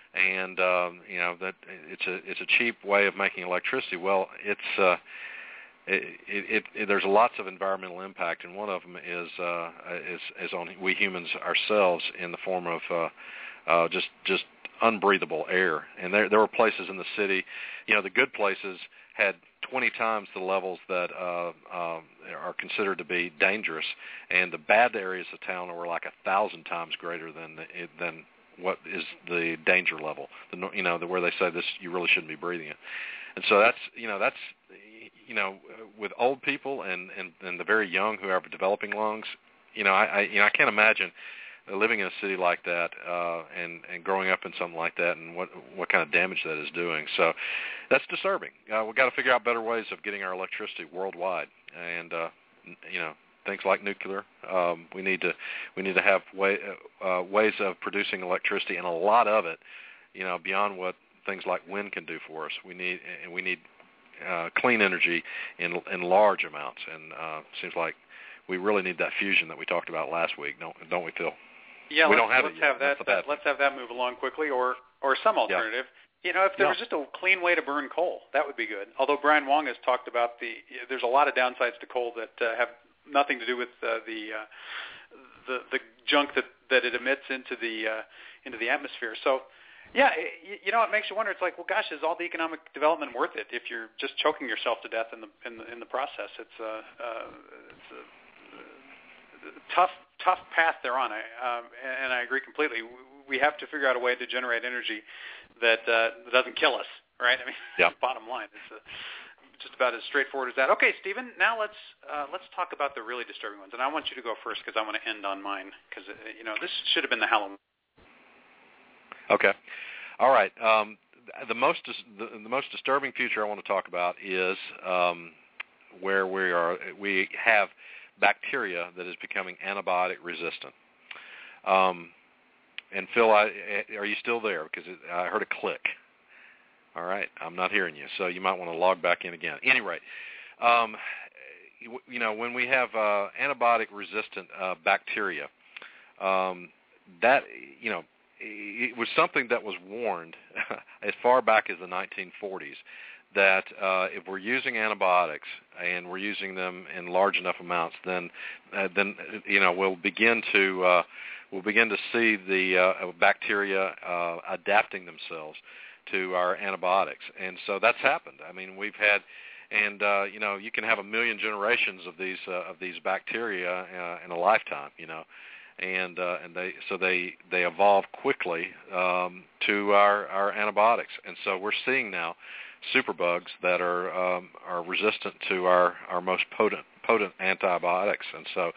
and um, you know that it's a it's a cheap way of making electricity. Well, it's uh, it, it, it there's lots of environmental impact, and one of them is uh, is is on we humans ourselves in the form of uh, uh, just just. unbreathable air. And there there were places in the city, you know, the good places had twenty times the levels that uh, um, are considered to be dangerous, and the bad areas of town were like a thousand times greater than the, than what is the danger level. The, you know, the, where they say this, you really shouldn't be breathing it. And so that's, you know, that's, you know, with old people and, and, and the very young who are developing lungs, you know, I, I you know I can't imagine living in a city like that uh, and, and growing up in something like that and what what kind of damage that is doing. So that's disturbing. Uh, we've got to figure out better ways of getting our electricity worldwide. And, uh, you know, things like nuclear, um, we need to we need to have way, uh, ways of producing electricity, and a lot of it, you know, beyond what things like wind can do for us. We need and we need uh, clean energy in in large amounts, and uh, it seems like we really need that fusion that we talked about last week, don't don't we, Phil? Yeah, we let's, don't have let's it yet. have that. that let's have that move along quickly, or or some alternative. Yeah. You know, if there yeah. was just a clean way to burn coal, that would be good. Although Brian Wong has talked about the, there's a lot of downsides to coal that uh, have nothing to do with uh, the uh, the the junk that, that it emits into the uh, into the atmosphere. So, yeah, it, you know, it makes you wonder. It's like, well, gosh, is all the economic development worth it if you're just choking yourself to death in the in the, in the process? It's a, uh, it's a tough tough path they're on, I, um, and I agree completely. We have to figure out a way to generate energy that, uh, that doesn't kill us, right? I mean, yeah. Bottom line, it's a, just about as straightforward as that. Okay, Stephen, now let's uh, let's talk about the really disturbing ones, and I want you to go first because I want to end on mine because uh, you know this should have been the Halloween. Okay, all right. Um, the most dis- the, the most disturbing future I want to talk about is um, where we are we have bacteria that is becoming antibiotic resistant. Um, and Phil, I, are you still there? Because it, I heard a click. All right, I'm not hearing you, so you might want to log back in again. Any rate, um, you, you know, when we have uh, antibiotic-resistant uh, bacteria, um, that, you know, it was something that was warned as far back as the nineteen forties that uh, if we're using antibiotics and we're using them in large enough amounts, then uh, then you know we'll begin to uh, we'll begin to see the uh, bacteria uh, adapting themselves to our antibiotics, and so that's happened. I mean, we've had, and uh, you know, you can have a million generations of these uh, of these bacteria uh, in a lifetime, you know, and uh, and they so they they evolve quickly um, to our, our antibiotics, and so we're seeing now superbugs that are um, are resistant to our, our most potent potent antibiotics, and so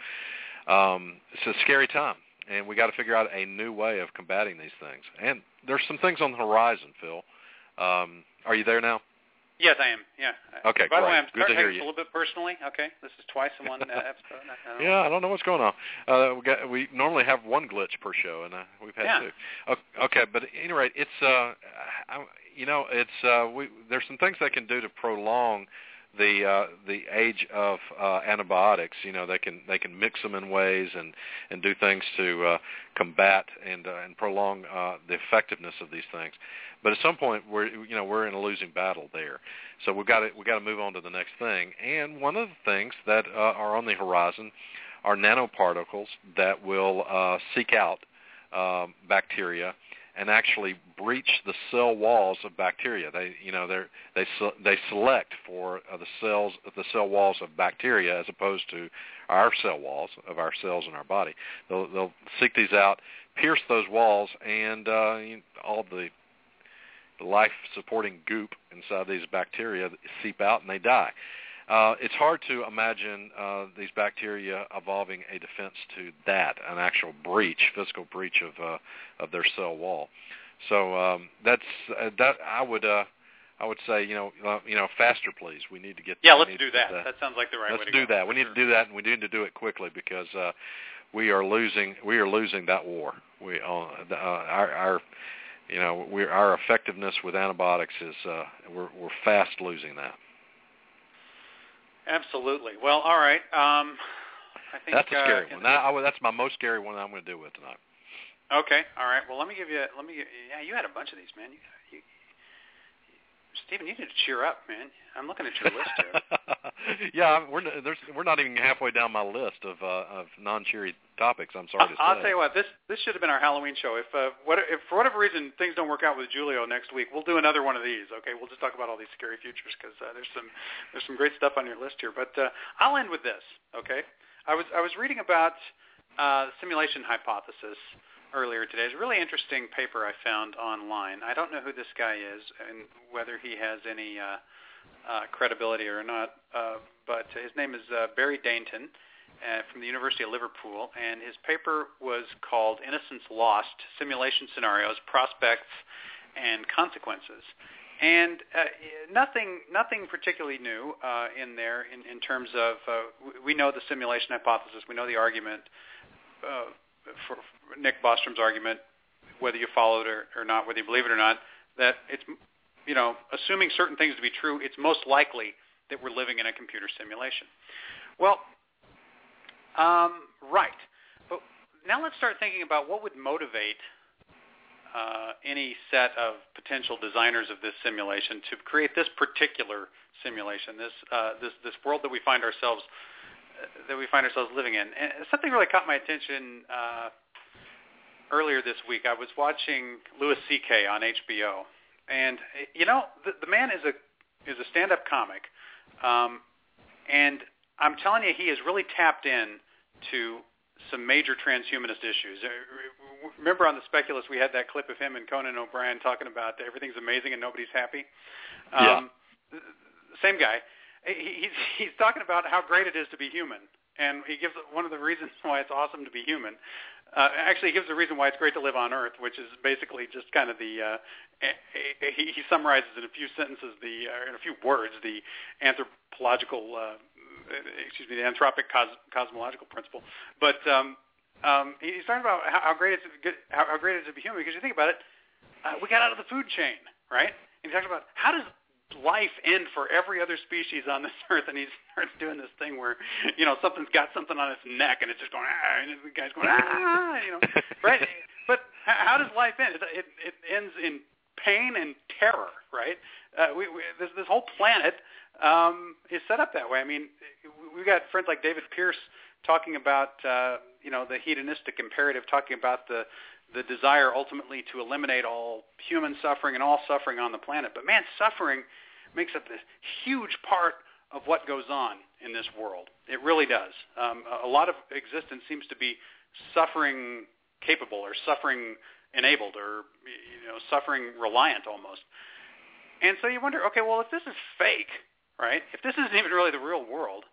um, it's a scary time. And we got to figure out a new way of combating these things. And there's some things on the horizon, Phil. Um, are you there now? Yes, I am. Yeah. Okay, By great. the way, I'm Good to hear starting you. a little bit personally. Okay, this is twice in one uh, episode. I don't know. Yeah, I don't know what's going on. Uh, we got we normally have one glitch per show, and uh, we've had yeah. two. Okay, but at any rate, it's uh, I, you know, it's uh, we there's some things they can do to prolong the uh, the age of uh, antibiotics. You know, they can they can mix them in ways and, and do things to uh, combat and uh, and prolong uh, the effectiveness of these things. But at some point, we're you know we're in a losing battle there. So we've got to we got to move on to the next thing. And one of the things that uh, are on the horizon are nanoparticles that will uh, seek out um, bacteria and actually breach the cell walls of bacteria. They, you know, they they they select for uh, the cells, the cell walls of bacteria as opposed to our cell walls of our cells in our body. They'll, they'll seek these out, pierce those walls, and uh, you know, all the life-supporting goop inside these bacteria seep out and they die. Uh, it's hard to imagine uh, these bacteria evolving a defense to that, an actual breach, physical breach of uh, of their cell wall. So um, that's uh, that. I would uh, I would say you know uh, you know faster, please. We need to get yeah. we Let's need do to get that. that. That sounds like the right let's way to do go. that. We need sure. to do that, and we need to do it quickly because uh, we are losing we are losing that war. We uh, uh, our, our you know we our effectiveness with antibiotics is uh, we're we're fast losing that. Absolutely. Well, all right. Um, I think that's a scary uh, one. That, I, that's my most scary one I'm going to deal with tonight. Okay. All right. Well, let me give you. Let me. Give, yeah, you had a bunch of these, man. You, you, Stephen, you need to cheer up, man. I'm looking at your list here. yeah, we're there's we're not even halfway down my list of uh, of non-cheery topics. I'm sorry to I'll say. tell you what. This this should have been our Halloween show. If uh, what if for whatever reason things don't work out with Julio next week, we'll do another one of these. Okay, we'll just talk about all these scary futures because uh, there's some there's some great stuff on your list here. But uh, I'll end with this. Okay, I was I was reading about uh, simulation hypothesis earlier today. It's a really interesting paper I found online. I don't know who this guy is and whether he has any uh, uh, credibility or not, uh, but his name is uh, Barry Dainton uh, from the University of Liverpool, and his paper was called Innocence Lost, Simulation Scenarios, Prospects, and Consequences. And uh, nothing nothing particularly new uh, in there in, in terms of, uh, we know the simulation hypothesis, we know the argument, uh, For, for Nick Bostrom's argument, whether you follow it or, or not, whether you believe it or not, that it's, you know, assuming certain things to be true, it's most likely that we're living in a computer simulation. Well, um, right. But now let's start thinking about what would motivate uh, any set of potential designers of this simulation to create this particular simulation, this uh, this this world that we find ourselves that we find ourselves living in. And something really caught my attention uh, earlier this week. I was watching Louis C K on H B O, and you know the, the man is a is a stand-up comic, um, and I'm telling you, he has really tapped in to some major transhumanist issues. Remember on the Speculist, we had that clip of him and Conan O'Brien talking about everything's amazing and nobody's happy. Um, yeah. Same guy. He's he's talking about how great it is to be human, and he gives one of the reasons why it's awesome to be human. Uh, actually, he gives the reason why it's great to live on Earth, which is basically just kind of the uh, he, he summarizes in a few sentences, the uh, in a few words, the anthropological, uh, excuse me, the anthropic cos- cosmological principle. But um, um, he's talking about how, how great it's how, how great it is to be human, because you think about it, uh, we got out of the food chain, right? And he talks about how does life end for every other species on this earth, and he starts doing this thing where, you know, something's got something on its neck, and it's just going, ah, and the guy's going, ah, you know, right? But how does life end? It, it, it ends in pain and terror, right? Uh, we, we, this, this whole planet um, is set up that way. I mean, we've got friends like David Pierce talking about, uh, you know, the hedonistic imperative, talking about the the desire ultimately to eliminate all human suffering and all suffering on the planet. But man, suffering makes up this huge part of what goes on in this world. It really does. Um, a lot of existence seems to be suffering capable or suffering enabled or, you know, suffering reliant almost. And so you wonder, okay, well, if this is fake, right, if this isn't even really the real world,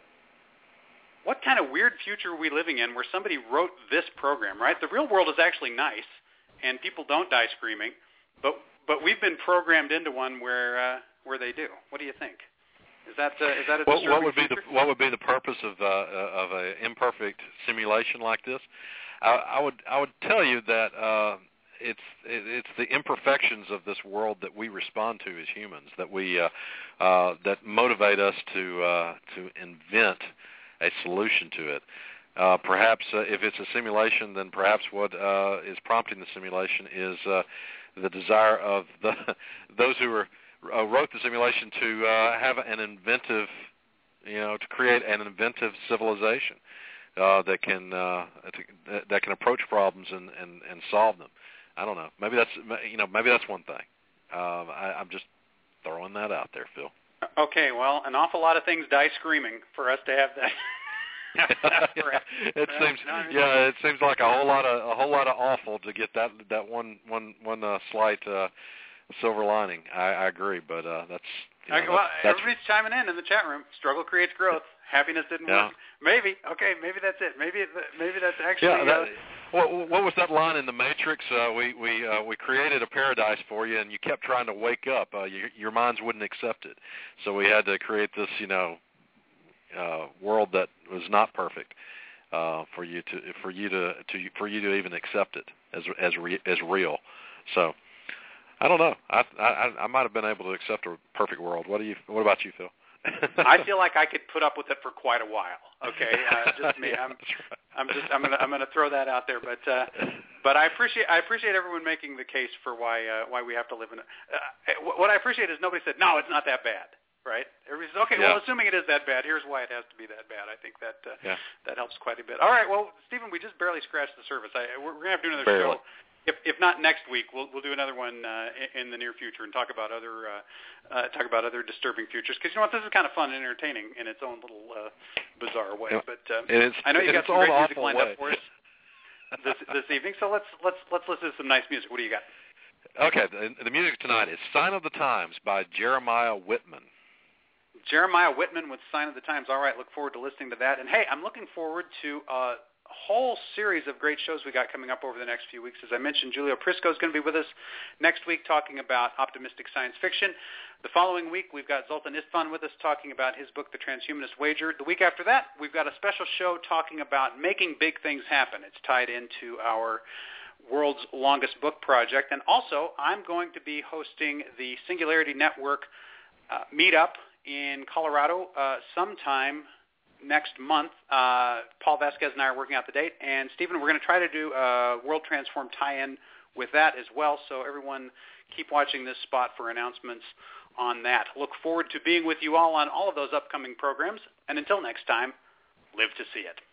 what kind of weird future are we living in where somebody wrote this program, right? The real world is actually nice, and people don't die screaming, but but we've been programmed into one where uh, where they do. What do you think? Is that uh, is that a what, disturbing what would be future? the what would be the purpose of uh, of an imperfect simulation like this? I, I would I would tell you that uh, it's it, it's the imperfections of this world that we respond to as humans, that we uh, uh, that motivate us to uh, to invent a solution to it. Uh, perhaps uh, if it's a simulation, then perhaps what uh, is prompting the simulation is uh, the desire of the those who are, uh, wrote the simulation to uh, have an inventive, you know, to create an inventive civilization uh, that can uh, to, that can approach problems and, and, and solve them. I don't know. Maybe that's you know maybe that's one thing. Uh, I, I'm just throwing that out there, Phil. Okay, well, an awful lot of things die screaming for us to have that. it seems, yeah, it seems like a whole lot of a whole lot of awful to get that that one one one uh, slight uh, silver lining. I, I agree, but uh, that's, you know, okay, well, that's, everybody's that's, chiming in in the chat room. Struggle creates growth. Happiness didn't yeah. work. Maybe. Okay, maybe that's it. Maybe maybe that's actually. Yeah. That, uh, what, what was that line in The Matrix? Uh, we we uh, we created a paradise for you, and you kept trying to wake up. Uh, you, your minds wouldn't accept it, so we had to create this, you know, uh, world that was not perfect uh, for you to for you to, to for you to even accept it as as re, as real. So I don't know. I, I I might have been able to accept a perfect world. What do you? What about you, Phil? I feel like I could put up with it for quite a while. Okay, uh, just me. Yeah, I'm, right. I'm just, I'm gonna, I'm gonna throw that out there. But, uh, but I appreciate, I appreciate everyone making the case for why, uh, why we have to live in it. Uh, what I appreciate is nobody said, no, it's not that bad, right? Everybody says, okay, yeah. well, assuming it is that bad, here's why it has to be that bad. I think that, uh, yeah. that helps quite a bit. All right, well, Stephen, we just barely scratched the surface. I, we're, we're gonna have to do another barely. show. If, if not next week, we'll we'll do another one uh, in, in the near future and talk about other uh, uh, talk about other disturbing futures. Because you know what, this is kind of fun and entertaining in its own little uh, bizarre way. Yeah. But uh, it's, I know you got some great music lined way. up for us this this evening. So let's let's let's listen to some nice music. What do you got? Okay, the, the music tonight is "Sign of the Times" by Jeremiah Whitman. Jeremiah Whitman with "Sign of the Times." All right, look forward to listening to that. And hey, I'm looking forward to. Uh, whole series of great shows we got coming up over the next few weeks. As I mentioned, Julio Prisco is going to be with us next week talking about optimistic science fiction. The following week, we've got Zoltan Istvan with us talking about his book, The Transhumanist Wager. The week after that, we've got a special show talking about making big things happen. It's tied into our world's longest book project. And also, I'm going to be hosting the Singularity Network uh, meetup in Colorado uh, sometime next month. Uh, Paul Vasquez and I are working out the date. And, Stephen, we're going to try to do a World Transform tie-in with that as well. So everyone keep watching this spot for announcements on that. Look forward to being with you all on all of those upcoming programs. And until next time, live to see it.